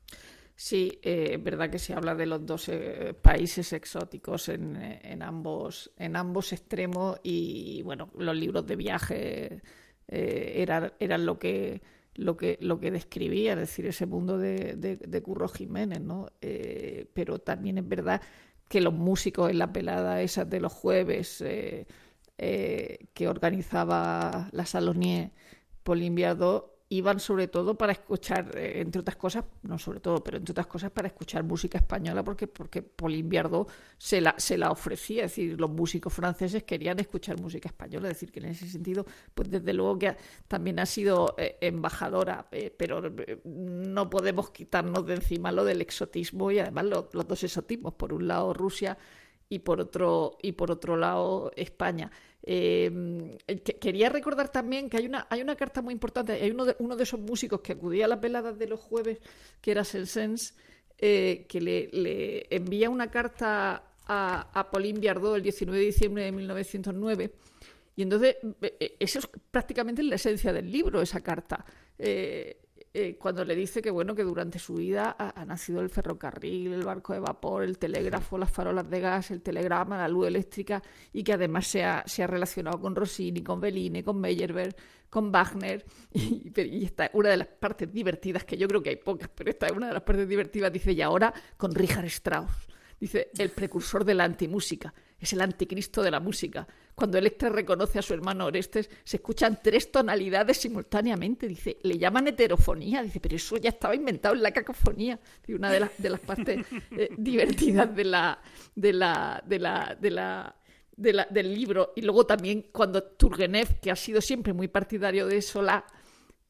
Sí, eh, es verdad que se habla de los dos eh, países exóticos en, en, ambos, en ambos extremos y, bueno, los libros de viaje eh, eran, eran lo que, lo que, lo que describía, es decir, ese mundo de, de, de Curro Jiménez, ¿no? Eh, pero también es verdad que los músicos en la velada esas de los jueves eh, eh, que organizaba la Salonier Pauline Viardot iban sobre todo para escuchar, eh, entre otras cosas, no sobre todo, pero entre otras cosas para escuchar música española, porque porque Pauline Viardot se la, se la ofrecía, es decir, los músicos franceses querían escuchar música española, es decir, que en ese sentido, pues desde luego que ha, también ha sido eh, embajadora, eh, pero eh, no podemos quitarnos de encima lo del exotismo y además lo, los dos exotismos, por un lado Rusia y por otro y por otro lado España. Eh, que, quería recordar también que hay una hay una carta muy importante, hay uno de, uno de esos músicos que acudía a las veladas de los jueves, que era Selsens, eh, que le, le envía una carta a, a Pauline Viardot el diecinueve de diciembre de mil novecientos nueve, y entonces eh, eso es prácticamente la esencia del libro, esa carta. Eh, Eh, cuando le dice que bueno que durante su vida ha, ha nacido el ferrocarril, el barco de vapor, el telégrafo, las farolas de gas, el telegrama, la luz eléctrica, y que además se ha, se ha relacionado con Rossini, con Bellini, con Meyerbeer, con Wagner, y, y esta es una de las partes divertidas, que yo creo que hay pocas, pero esta es una de las partes divertidas, dice, y ahora con Richard Strauss, dice, el precursor de la antimúsica, es el anticristo de la música. Cuando Electra reconoce a su hermano Orestes, se escuchan tres tonalidades simultáneamente. Dice, le llaman heterofonía. Dice, pero eso ya estaba inventado en la cacofonía. Y una de las, de las partes eh, divertidas de la, de la, de la, de la, de la, del libro. Y luego también cuando Turgenev, que ha sido siempre muy partidario de Solá,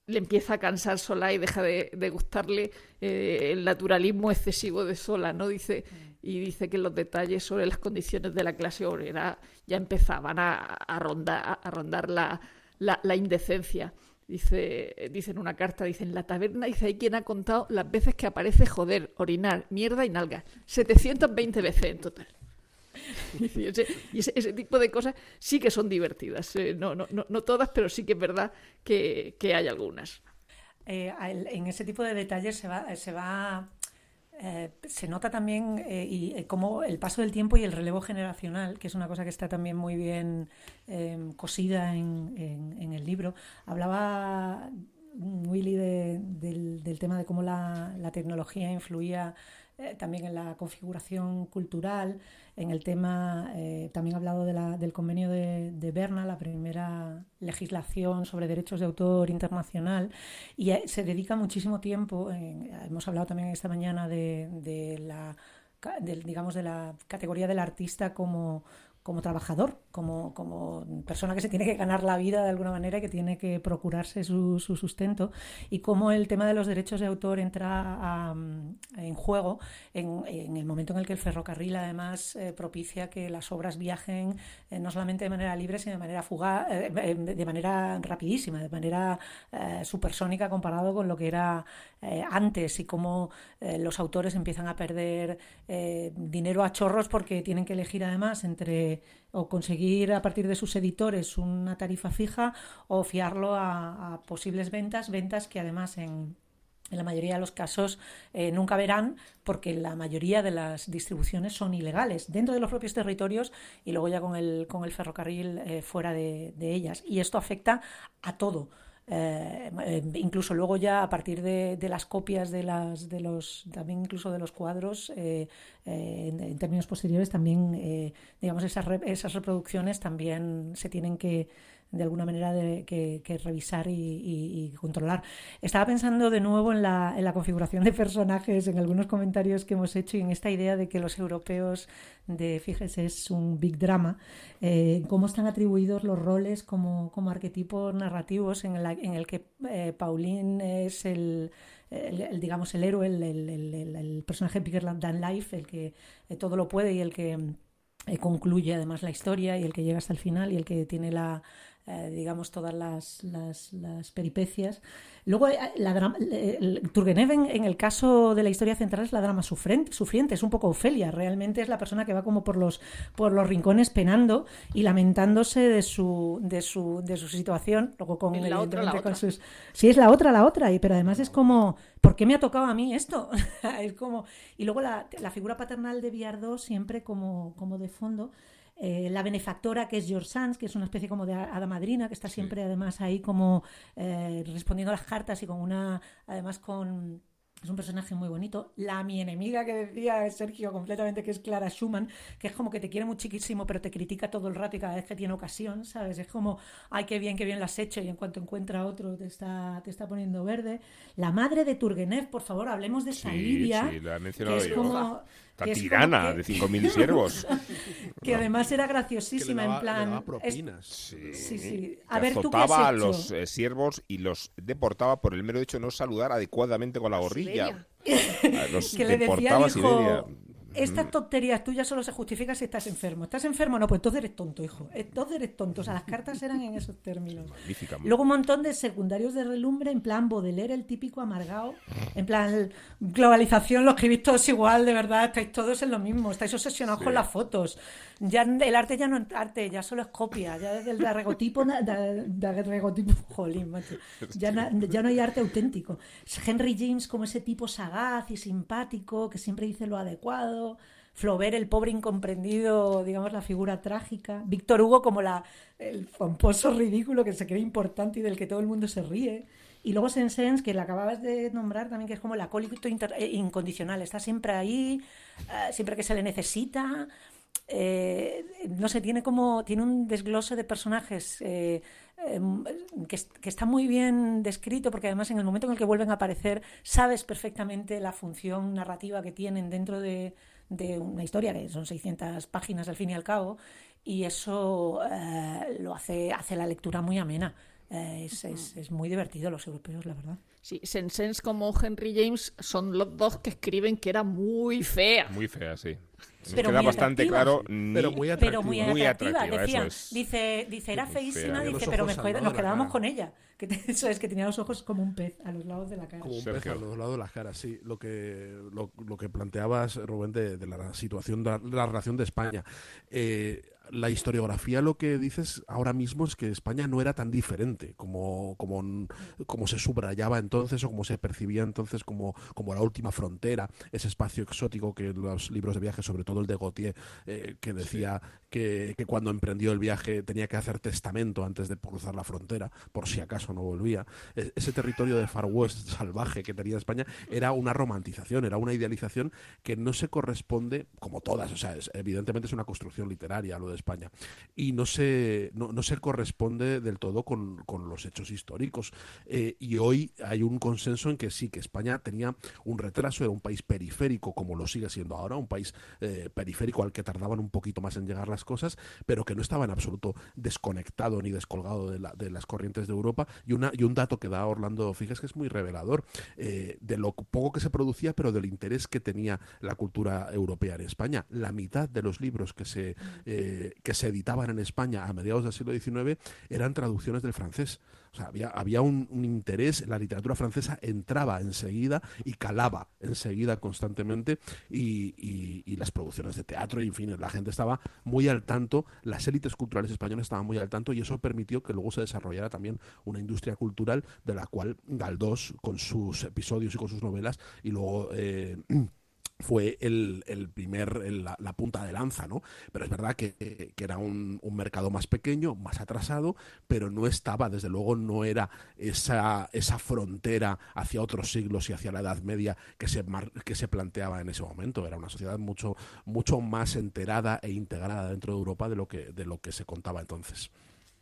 le empieza a cansar Solá y deja de, de gustarle eh, el naturalismo excesivo de Solá, ¿no? Dice, y dice que los detalles sobre las condiciones de la clase obrera ya empezaban a, a rondar, a rondar la, la, la indecencia. Dice, dice en una carta, dice, en la taberna, dice, hay quien ha contado las veces que aparece joder, orinar, mierda y nalgas. setecientas veinte veces en total. Y ese, y ese, ese tipo de cosas sí que son divertidas. Eh, no, no, no, no todas, pero sí que es verdad que, que hay algunas. Eh, en ese tipo de detalles se va... Se va... Eh, se nota también eh, y eh, como el paso del tiempo y el relevo generacional, que es una cosa que está también muy bien eh, cosida en, en, en el libro. Hablaba Willy de, del, del tema de cómo la, la tecnología influía eh, también en la configuración cultural, en el tema, eh, también ha hablado de la, del convenio de, de Berna, la primera legislación sobre derechos de autor internacional, y eh, se dedica muchísimo tiempo, en, hemos hablado también esta mañana de, de la, de, digamos, de la categoría del artista como como trabajador, como, como persona que se tiene que ganar la vida de alguna manera y que tiene que procurarse su, su sustento, y cómo el tema de los derechos de autor entra a, en juego en, en el momento en el que el ferrocarril además eh, propicia que las obras viajen eh, no solamente de manera libre, sino de manera fugaz, eh, de manera rapidísima, de manera eh, supersónica comparado con lo que era eh, antes, y cómo eh, los autores empiezan a perder eh, dinero a chorros porque tienen que elegir además entre o conseguir a partir de sus editores una tarifa fija o fiarlo a, a posibles ventas, ventas que además en, en la mayoría de los casos eh, nunca verán, porque la mayoría de las distribuciones son ilegales dentro de los propios territorios y luego ya con el, con el ferrocarril eh, fuera de, de ellas. Y esto afecta a todo. Eh, eh, incluso luego ya a partir de, de las copias de las de los también incluso de los cuadros eh, eh, en, en términos posteriores también eh, digamos esas re, esas reproducciones también se tienen que de alguna manera de, que, que revisar y, y, y controlar. Estaba pensando de nuevo en la, en la configuración de personajes, en algunos comentarios que hemos hecho, y en esta idea de que los europeos, de fíjese, es un big drama, eh, cómo están atribuidos los roles como, como arquetipos narrativos en, la, en el que eh, Pauline es el... El, el, digamos el héroe, el, el, el, el personaje bigger than life, el que eh, todo lo puede y el que eh, concluye además la historia y el que llega hasta el final y el que tiene la eh, digamos todas las, las, las peripecias. Luego la drama, el, Turgenev en, en el caso de la historia central es la drama sufriente, sufriente, es un poco Ofelia, realmente es la persona que va como por los por los rincones penando y lamentándose de su de su de su situación, luego con el, la otra, la con otra. sus sí es la otra la otra y pero además es como ¿por qué me ha tocado a mí esto? Es como y luego la, la figura paternal de Viardot siempre como como de fondo. Eh, la benefactora, que es George Sands, que es una especie como de hada madrina, que está siempre sí. además ahí como eh, respondiendo a las cartas y con una, además con... Es un personaje muy bonito. La mi enemiga que decía Sergio completamente, que es Clara Schumann, que es como que te quiere muchísimo, pero te critica todo el rato y cada vez que tiene ocasión, ¿sabes? Es como, ay, qué bien, qué bien lo has hecho, y en cuanto encuentra otro te está, te está poniendo verde. La madre de Turgenev, por favor, hablemos de esa sí, Lidia. Sí, la he mencionado que es yo. como... La tirana que... de cinco mil siervos. Que además era graciosísima, daba, en plan... Le daba propinas. Es... Sí, sí, sí. A ver, ¿tú qué has hecho? A los eh, siervos y los deportaba por el mero hecho de no saludar adecuadamente con la gorrilla. Los que le decía al hijo, a Siberia. Estas tonterías tuyas solo se justifican si estás enfermo. ¿Estás enfermo? No, pues entonces eres tonto, hijo. Entonces eres tonto. O sea, las cartas eran en esos términos. Magnífica. Luego un montón de secundarios de relumbre, en plan Baudelaire, el típico amargado. En plan, globalización, lo escribís todos igual, de verdad. Estáis todos en lo mismo. Estáis obsesionados sí. con las fotos. Ya el arte ya no es arte, ya solo es copia. Ya desde el daguerrotipo, daguerrotipo, jolín, macho. Ya, na, ya no hay arte auténtico. Henry James como ese tipo sagaz y simpático que siempre dice lo adecuado. Flaubert, el pobre incomprendido, digamos, la figura trágica. Víctor Hugo como la, el pomposo ridículo que se cree importante y del que todo el mundo se ríe. Y luego Saint-Saëns, que la acababas de nombrar también, que es como el acólito inter- eh, incondicional. Está siempre ahí, eh, siempre que se le necesita. Eh, no sé, tiene como tiene un desglose de personajes eh, eh, que, que está muy bien descrito, porque además en el momento en el que vuelven a aparecer sabes perfectamente la función narrativa que tienen dentro de, de una historia que son seiscientas páginas al fin y al cabo, y eso eh, lo hace, hace la lectura muy amena. eh, es, es, es muy divertido los europeos, la verdad. Sí, Saint-Saëns como Henry James son los dos que escriben que era muy fea. Muy fea, sí. Nos pero queda muy bastante atractiva. claro, Ni, pero muy atractiva. Pero muy atractiva, muy atractiva decía, eso es. dice, dice, era feísima, fea. dice, pero me, nos quedábamos con ella. Que te, eso es, que tenía los ojos como un pez a los lados de la cara. Como un pez a los lados de la cara, sí. Lo que, lo, lo que planteabas, Rubén, de, de la situación, de la, de la relación de España. Eh, la historiografía lo que dices ahora mismo es que España no era tan diferente como, como, como se subrayaba entonces o como se percibía entonces como, como la última frontera, ese espacio exótico que los libros de viaje, sobre todo el de Gautier, eh, que decía sí. que, que cuando emprendió el viaje tenía que hacer testamento antes de cruzar la frontera, por si acaso no volvía. E- ese territorio de Far West salvaje que tenía España era una romantización, era una idealización que no se corresponde, como todas, o sea, es, evidentemente es una construcción literaria lo de España, y no se, no, no se corresponde del todo con, con los hechos históricos. Eh, y hoy hay un consenso en que sí, que España tenía un retraso, era un país periférico, como lo sigue siendo ahora, un país eh, periférico al que tardaban un poquito más en llegar las cosas, pero que no estaba en absoluto desconectado ni descolgado de, la, de las corrientes de Europa. Y, una, y un dato que da Orlando Figes que es muy revelador, eh, de lo poco que se producía, pero del interés que tenía la cultura europea en España. La mitad de los libros que se... Eh, que se editaban en España a mediados del siglo diecinueve eran traducciones del francés. O sea, había, había un, un interés, la literatura francesa entraba enseguida y calaba enseguida constantemente y, y, y las producciones de teatro, y en fin, la gente estaba muy al tanto, las élites culturales españolas estaban muy al tanto, y eso permitió que luego se desarrollara también una industria cultural de la cual Galdós, con sus episodios y con sus novelas, y luego... Eh, fue el, el primer, el, la, la punta de lanza, ¿no? Pero es verdad que, que era un, un mercado más pequeño, más atrasado, pero no estaba, desde luego no era esa, esa frontera hacia otros siglos y hacia la Edad Media que se, mar, que se planteaba en ese momento. Era una sociedad mucho, mucho más enterada e integrada dentro de Europa de lo que, de lo que se contaba entonces.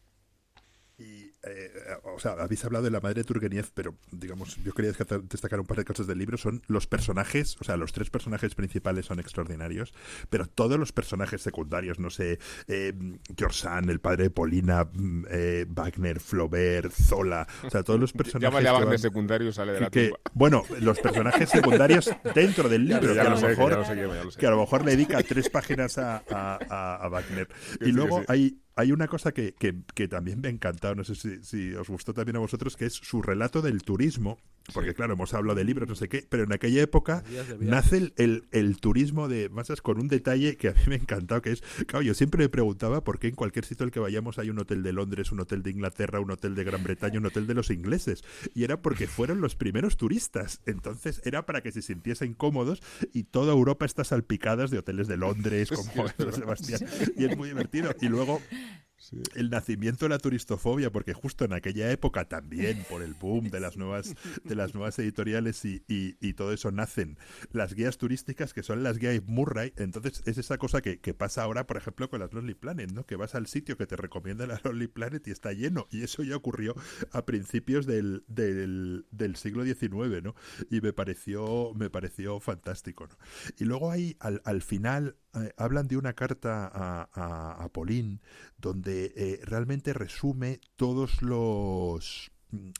Y, eh, o sea, habéis hablado de la madre de Turgeniev, pero, digamos, yo quería destacar un par de cosas del libro. Son los personajes, o sea, los tres personajes principales son extraordinarios, pero todos los personajes secundarios, no sé, eh, George Sand, el padre de Polina, eh, Wagner, Flaubert, Zola, o sea, todos los personajes... Llámale a Wagner van, secundario, sale de la que, tumba. Bueno, los personajes secundarios dentro del libro, que a, lo mejor, que a lo mejor le dedica tres páginas a, a, a, a Wagner. Y luego hay... Hay una cosa que, que, que también me ha encantado, no sé si, si os gustó también a vosotros, que es su relato del turismo, porque claro, hemos hablado de libros, no sé qué, pero en aquella época nace el, el, el turismo de masas con un detalle que a mí me ha encantado, que es, claro, yo siempre me preguntaba por qué en cualquier sitio al que vayamos hay un hotel de Londres, un hotel de Inglaterra, un hotel de Gran Bretaña, un hotel de los ingleses, y era porque fueron los primeros turistas, entonces era para que se sintiesen cómodos, y toda Europa está salpicada de hoteles de Londres, como San Sebastián, y es muy divertido, y luego... Sí. El nacimiento de la turistofobia, porque justo en aquella época también, por el boom de las nuevas de las nuevas editoriales y, y, y todo eso, nacen las guías turísticas, que son las guías Murray. Entonces es esa cosa que, que pasa ahora, por ejemplo, con las Lonely Planet, ¿no? Que vas al sitio que te recomienda la Lonely Planet y está lleno, y eso ya ocurrió a principios del, del, del siglo diecinueve, ¿no? Y me pareció me pareció fantástico, ¿no? Y luego hay, al, al final, eh, hablan de una carta a, a, a Pauline, donde eh, realmente resume todos los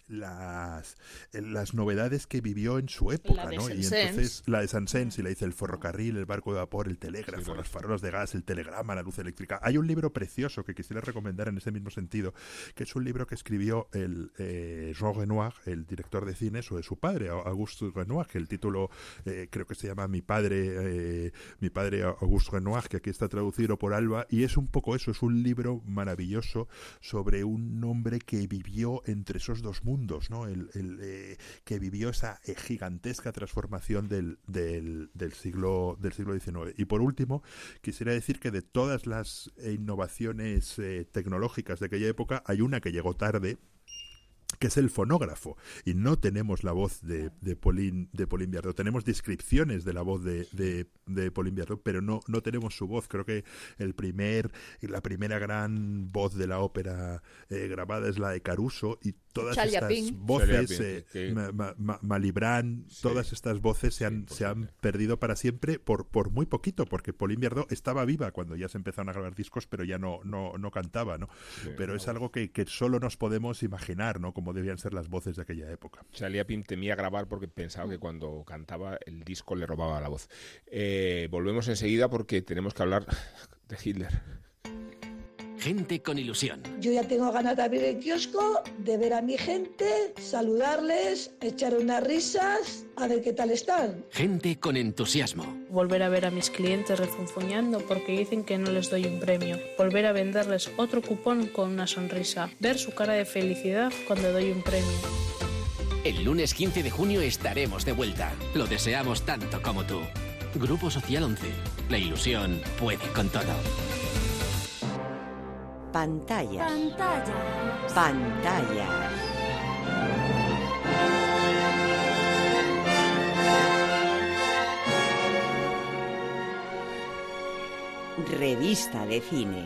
las las novedades que vivió en su época, ¿no? Y entonces la de Saint-Saëns, y le dice el ferrocarril, el barco de vapor, el telégrafo, sí, los farolas de gas, el telegrama, la luz eléctrica. Hay un libro precioso que quisiera recomendar en ese mismo sentido, que es un libro que escribió el eh, Jean Renoir, el director de cine, sobre su padre, Auguste Renoir, que el título eh, creo que se llama Mi padre eh, mi padre Auguste Renoir, que aquí está traducido por Alba, y es un poco eso, es un libro maravilloso sobre un hombre que vivió entre esos dos mundos, ¿no? El, el eh, que vivió esa eh, gigantesca transformación del, del, del siglo del siglo diecinueve. Y por último, quisiera decir que de todas las innovaciones eh, tecnológicas de aquella época, hay una que llegó tarde, que es el fonógrafo, y no tenemos la voz de, de Pauline de Pauline Viardot. Tenemos descripciones de la voz de, de, de Pauline Viardot, pero no, no tenemos su voz. Creo que el primer la primera gran voz de la ópera eh, grabada es la de Caruso, y todas Charlie estas Chaplin. voces, Charlie eh, Chaplin, Ma- Ma- Ma- Malibran, Sí. todas estas voces se han, Sí, se han posible. perdido para siempre por, por muy poquito, porque Pauline Viardot estaba viva cuando ya se empezaron a grabar discos, pero ya no, no, no cantaba, ¿no? Sí. Pero es algo que, que solo nos podemos imaginar, ¿no? Cómo debían ser las voces de aquella época. Charlie Chaplin temía grabar porque pensaba que cuando cantaba el disco le robaba la voz. Eh, volvemos enseguida porque tenemos que hablar de Hitler. Gente con ilusión. Yo ya tengo ganas de abrir el kiosco, de ver a mi gente, saludarles, echar unas risas, a ver qué tal están. Gente con entusiasmo. Volver a ver a mis clientes refunfuñando porque dicen que no les doy un premio. Volver a venderles otro cupón con una sonrisa. Ver su cara de felicidad cuando doy un premio. El lunes quince de junio estaremos de vuelta. Lo deseamos tanto como tú. Grupo Social once. La ilusión puede con todo. Pantallas. Pantallas. Pantallas. Revista de cine.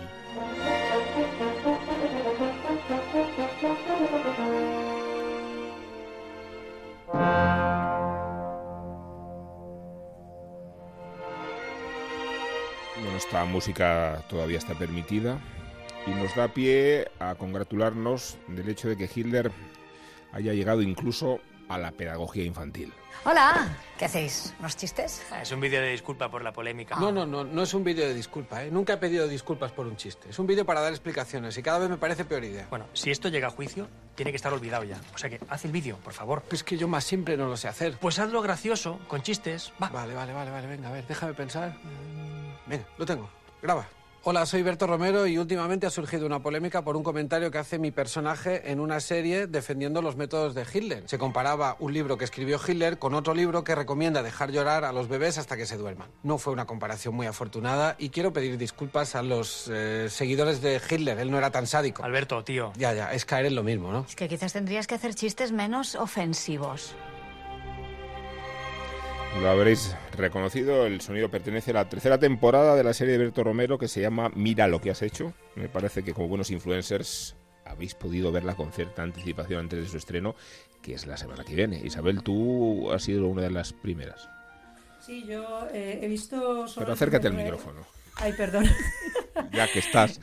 Bueno, esta música todavía está permitida y nos da pie a congratularnos del hecho de que Hitler haya llegado incluso a la pedagogía infantil. Hola, ¿qué hacéis? ¿Unos chistes? Es un vídeo de disculpa por la polémica. No, no, no, no es un vídeo de disculpa, ¿eh? Nunca he pedido disculpas por un chiste. Es un vídeo para dar explicaciones y cada vez me parece peor idea. Bueno, si esto llega a juicio, tiene que estar olvidado ya. O sea que haz el vídeo, por favor. Es que yo más siempre no lo sé hacer. Pues hazlo gracioso, con chistes. Va. Vale, vale, vale, vale, venga, a ver, déjame pensar. Venga, lo tengo. Graba. Hola, soy Berto Romero y últimamente ha surgido una polémica por un comentario que hace mi personaje en una serie defendiendo los métodos de Hitler. Se comparaba un libro que escribió Hitler con otro libro que recomienda dejar llorar a los bebés hasta que se duerman. No fue una comparación muy afortunada y quiero pedir disculpas a los eh, seguidores de Hitler. Él no era tan sádico. Alberto, tío. Ya, ya, es caer en lo mismo, ¿no? Es que quizás tendrías que hacer chistes menos ofensivos. Lo habréis reconocido, el sonido pertenece a la tercera temporada de la serie de Berto Romero que se llama Mira lo que has hecho. Me parece que como buenos influencers habéis podido verla con cierta anticipación antes de su estreno, que es la semana que viene. Isabel, tú has sido una de las primeras. Sí, yo eh, he visto... Solo Pero acércate al primer... micrófono. Ay, perdón. Ya que estás.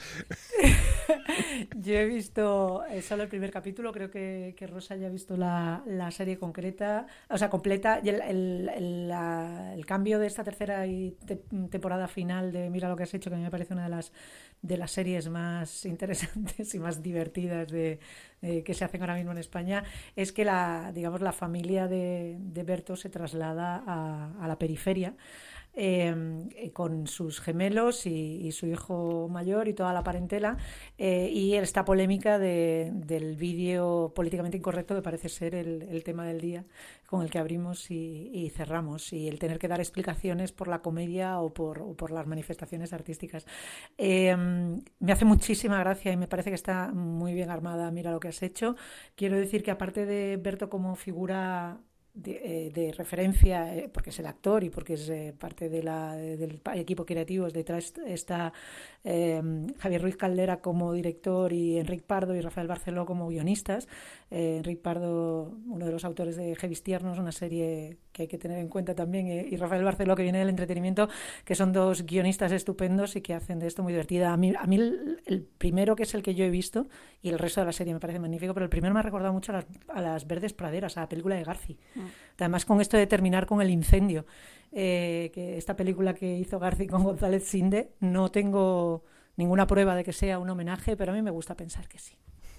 Yo he visto eh, solo el primer capítulo, creo que, que Rosa ya ha visto la, la serie concreta, o sea, completa, y el, el, el, la, el cambio de esta tercera y te, temporada final de Mira lo que has hecho, que a mí me parece una de las de las series más interesantes y más divertidas de, de que se hacen ahora mismo en España, es que la, digamos, la familia de, de Berto se traslada a, a la periferia. Eh, con sus gemelos y, y su hijo mayor y toda la parentela, eh, y esta polémica de, del vídeo políticamente incorrecto que parece ser el, el tema del día con el que abrimos y, y cerramos, y el tener que dar explicaciones por la comedia o por, o por las manifestaciones artísticas. Eh, me hace muchísima gracia y me parece que está muy bien armada. Mira lo que has hecho. Quiero decir que aparte de Berto como figura De, eh, de referencia, eh, porque es el actor y porque es eh, parte de la, de, del equipo creativo, detrás está eh, Javier Ruiz Caldera como director y Enric Pardo y Rafael Barceló como guionistas. eh, Enric Pardo, uno de los autores de Heavis Tiernos, una serie que hay que tener en cuenta también, eh, y Rafael Barceló, que viene del entretenimiento, que son dos guionistas estupendos y que hacen de esto muy divertida. A mí, a mí el, el primero, que es el que yo he visto, y el resto de la serie me parece magnífico, pero el primero me ha recordado mucho a las, a las Verdes Praderas, a la película de Garci. Mm. Además, con esto de terminar con el incendio, eh, que esta película que hizo Garci con González Sinde, no tengo ninguna prueba de que sea un homenaje, pero a mí me gusta pensar que sí.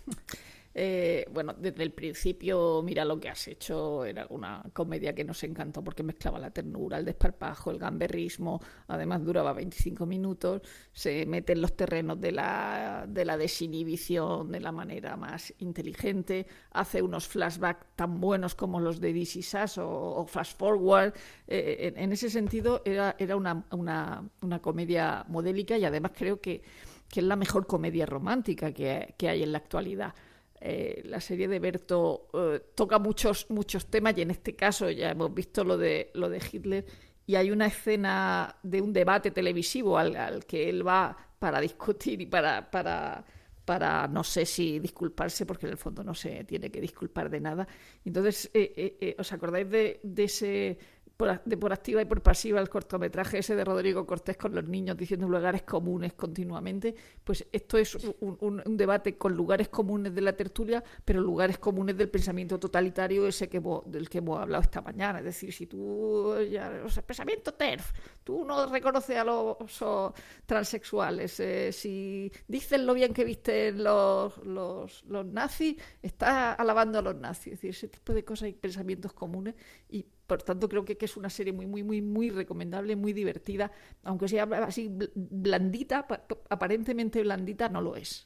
Eh, bueno, desde el principio, Mira lo que has hecho, era una comedia que nos encantó porque mezclaba la ternura, el desparpajo, el gamberrismo. Además duraba veinticinco minutos, se mete en los terrenos de la, de la desinhibición de la manera más inteligente, hace unos flashbacks tan buenos como los de This Is Us o, o Flash Forward. Eh, en, en ese sentido era, era una, una, una comedia modélica, y además creo que, que es la mejor comedia romántica que, que hay en la actualidad. Eh, la serie de Berto eh, toca muchos muchos temas, y en este caso ya hemos visto lo de lo de Hitler, y hay una escena de un debate televisivo al, al que él va para discutir y para, para, para no sé si disculparse, porque en el fondo no se tiene que disculpar de nada. Entonces, eh, eh, eh, ¿os acordáis de, de ese... de por activa y por pasiva el cortometraje ese de Rodrigo Cortés con los niños diciendo lugares comunes continuamente? Pues esto es un, un, un debate con lugares comunes de la tertulia, pero lugares comunes del pensamiento totalitario ese que hemos, del que hemos hablado esta mañana. Es decir, si tú, ya, o sea, pensamiento T E R F, tú no reconoces a los, los transexuales, eh, si dices lo bien que visten los, los, los nazis, estás alabando a los nazis. Es decir, ese tipo de cosas y pensamientos comunes, y por tanto creo que, que es una serie muy, muy, muy, muy recomendable, muy divertida, aunque sea así blandita, aparentemente blandita, no lo es.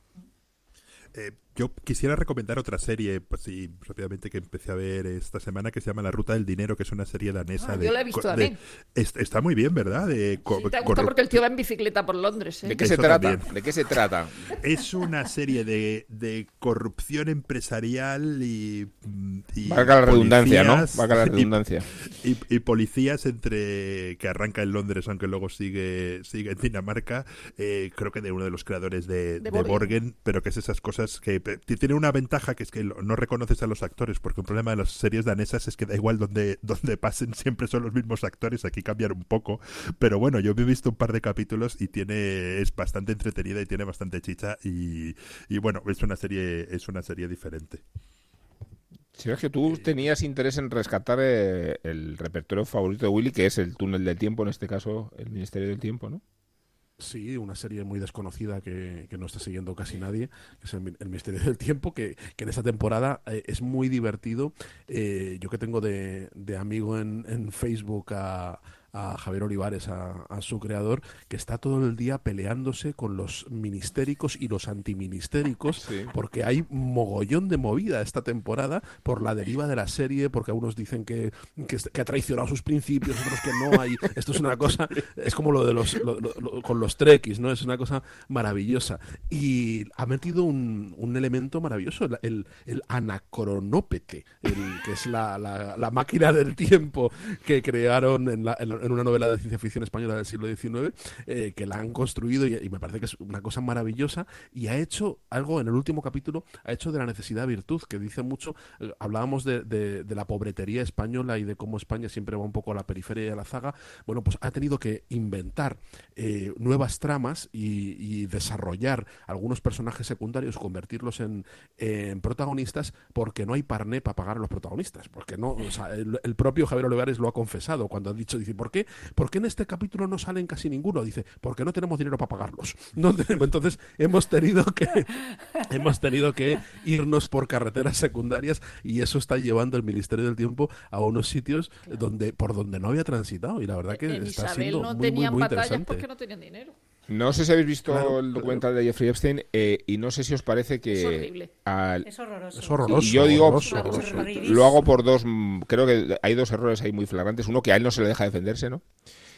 Eh, yo quisiera recomendar otra serie, pues sí, rápidamente, que empecé a ver esta semana, que se llama La Ruta del Dinero, que es una serie danesa. Ah, de, yo la he visto de, también. Es, está muy bien, ¿verdad? De, Sí, te gusta corru- porque el tío va en bicicleta por Londres, ¿eh? ¿De qué Eso se trata? también. ¿De qué se trata? Es una serie de, de corrupción empresarial y, y Valga la redundancia, ¿no? policías Valga la redundancia. Y, y, y policías entre que arranca en Londres, aunque luego sigue sigue en Dinamarca, eh, creo que de uno de los creadores de, De de Borgen. Borgen, pero que es esas cosas que pe- tiene una ventaja, que es que lo- no reconoces a los actores, porque un problema de las series danesas es que da igual donde, donde pasen, siempre son los mismos actores. Aquí cambian un poco, pero bueno, yo me he visto un par de capítulos y tiene es bastante entretenida y tiene bastante chicha, y, y bueno, es una serie es una serie diferente. Si es que tú tenías interés en rescatar eh, el repertorio favorito de Willy, que es el túnel del tiempo, en este caso el Ministerio del Tiempo, ¿no? Sí, una serie muy desconocida que, que no está siguiendo casi nadie, que es el, el Misterio del Tiempo, que, que en esta temporada eh, es muy divertido. Eh, yo que tengo de, de amigo en, en Facebook a, a Javier Olivares, a, a su creador, que está todo el día peleándose con los ministéricos y los antiministéricos, Sí. porque hay mogollón de movida esta temporada por la deriva de la serie, porque algunos dicen que, que, que ha traicionado sus principios, otros que no. Hay, esto es una cosa, es como lo de los lo, lo, lo, con los trekkies, ¿no? Es una cosa maravillosa. Y ha metido un, un elemento maravilloso, el, el, el anacronópete, el, que es la, la, la máquina del tiempo que crearon en, la, en, en una novela de ciencia ficción española del siglo diecinueve, eh, que la han construido y, y me parece que es una cosa maravillosa, y ha hecho algo en el último capítulo, ha hecho de la necesidad virtud, que dice mucho. Eh, hablábamos de, de, de la pobretería española y de cómo España siempre va un poco a la periferia y a la zaga. Bueno, pues ha tenido que inventar eh, nuevas tramas y, y desarrollar algunos personajes secundarios, convertirlos en, en protagonistas, porque no hay parné para pagar a los protagonistas, porque no, o sea, el, el propio Javier Olivares lo ha confesado cuando ha dicho, dice, ¿por qué? ¿Por qué en este capítulo no salen casi ninguno? Dice, porque no tenemos dinero para pagarlos. No tenemos, entonces hemos tenido que hemos tenido que irnos por carreteras secundarias, y eso está llevando el Ministerio del Tiempo a unos sitios donde por donde no había transitado, y la verdad que En está Isabel siendo no muy, tenían muy, muy batallas interesante. porque no tenían dinero. No sé si habéis visto Claro, el documental de Jeffrey Epstein, eh, y no sé si os parece que... Es horrible. al- Es horroroso. Es horroroso. Y yo digo, horroroso, Una cosa horroroso. horribilísima. lo hago por dos, mm, creo que hay dos errores ahí muy flagrantes. Uno, que a él no se le deja defenderse, ¿no?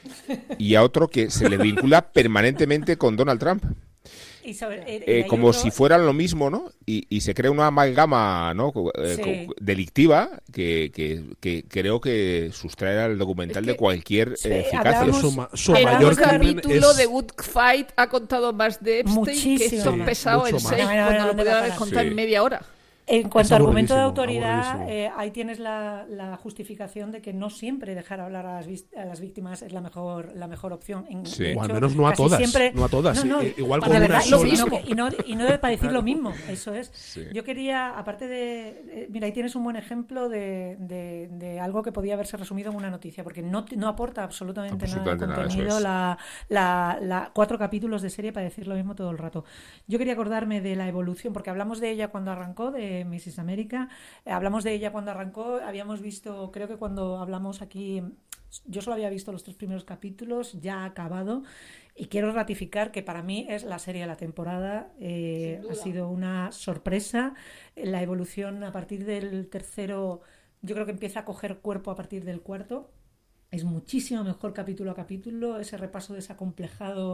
Y a otro, que se le vincula permanentemente con Donald Trump. Y sobre- eh, y Eh, hay como otro- si fueran lo mismo, ¿no? Y, y se crea una amalgama, ¿no? Co- eh, Sí. co- delictiva que, que, que creo que sustrae al documental Es que- de cualquier sí, eh, eficacia. hablamos- Su, ma- su El mayor último crimen capítulo es... de Good Fight ha contado más de Epstein Muchísimo que estos más. pesados en Mucho más. seis, No, no, no, cuando lo ¿dónde podían va a haber parar? contado Sí. en media hora. En cuanto Es a argumento de aburridísimo, autoridad, aburridísimo. eh, ahí tienes la, la justificación de que no siempre dejar hablar a las, vis- a las víctimas es la mejor la mejor opción. En, Sí. de O al hecho, menos no a casi todas, siempre- no a todas, No, no, i- igual de con una verdad, lo sola. mismo, que- y, no, y no debe parecer lo mismo, eso es. Sí. Yo quería, aparte de... eh, Mira, ahí tienes un buen ejemplo de, de- de algo que podía haberse resumido en una noticia, porque no, no aporta absolutamente, Absolutamente nada nada, de eso contenido es. la, la, la- cuatro capítulos de serie para decir lo mismo todo el rato. Yo quería acordarme de la evolución, porque hablamos de ella cuando arrancó, de missus América, eh, hablamos de ella cuando arrancó, habíamos visto, creo que cuando hablamos aquí, yo solo había visto los tres primeros capítulos, ya ha acabado, y quiero ratificar que para mí es la serie de la temporada. Eh, Sin duda. ha sido una sorpresa, la evolución a partir del tercero, yo creo que empieza a coger cuerpo a partir del cuarto. Es muchísimo mejor capítulo a capítulo, ese repaso desacomplejado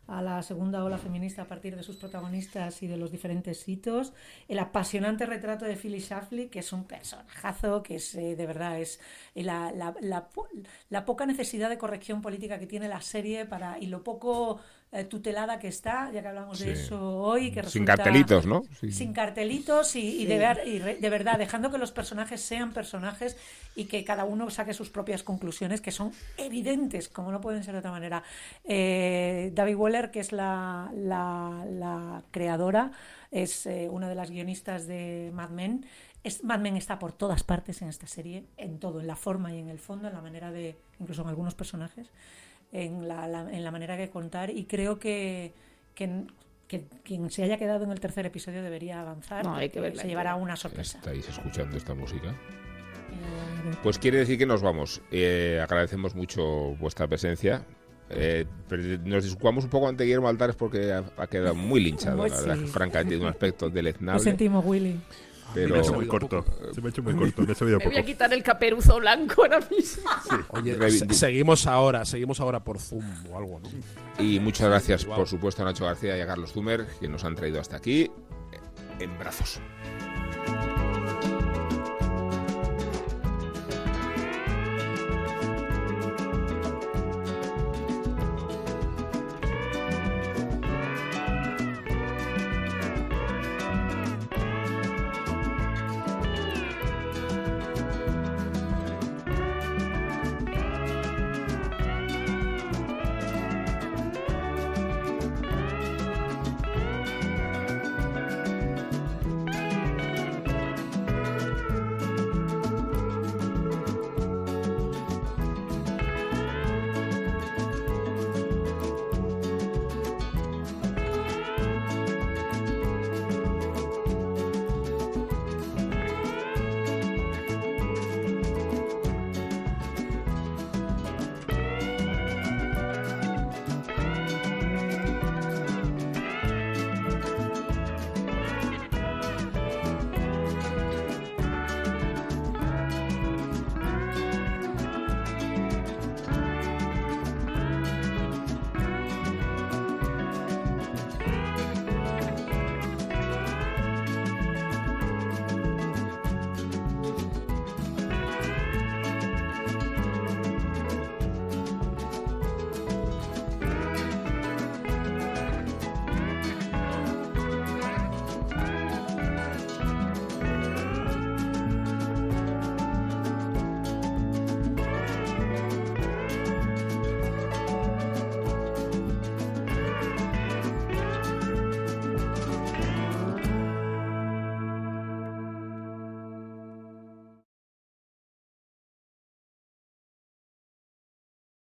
a la segunda ola feminista a partir de sus protagonistas y de los diferentes hitos. El apasionante retrato de Phyllis Schlafly, que es un personajazo, que es eh, de verdad es la, la, la, la poca necesidad de corrección política que tiene la serie para y lo poco eh, tutelada que está, ya que hablamos sí. de eso hoy, que resulta, sin cartelitos, ¿no? Sí. Sin cartelitos y, y, sí. de, ver, y re, de verdad dejando que los personajes sean personajes y que cada uno saque sus propias conclusiones, que son evidentes, como no pueden ser de otra manera. Eh, David Weller, que es la, la, la creadora, es eh, una de las guionistas de Mad Men. Es, Mad Men está por todas partes en esta serie, en todo, en la forma y en el fondo, en la manera de, incluso en algunos personajes, en la, la, en la manera de contar, y creo que, que, que quien se haya quedado en el tercer episodio debería avanzar, no, hay que verla, se llevará una sorpresa. ¿Estáis escuchando esta música? Pues quiere decir que nos vamos. Eh, agradecemos mucho vuestra presencia. Eh, nos disculpamos un poco ante Guillermo Altares porque ha, ha quedado muy linchado, pues la verdad, sí. francamente, de un aspecto deleznable. Lo sentimos, Willy. Pero... Me ha hecho muy corto. Se me ha hecho muy corto. Me, me voy a quitar el caperuzo blanco ahora mismo. Sí. Oye, se, seguimos ahora, seguimos ahora por Zoom o algo, ¿no? Y muchas gracias, wow. por supuesto, a Nacho García y a Carlos Zumer, que nos han traído hasta aquí en brazos.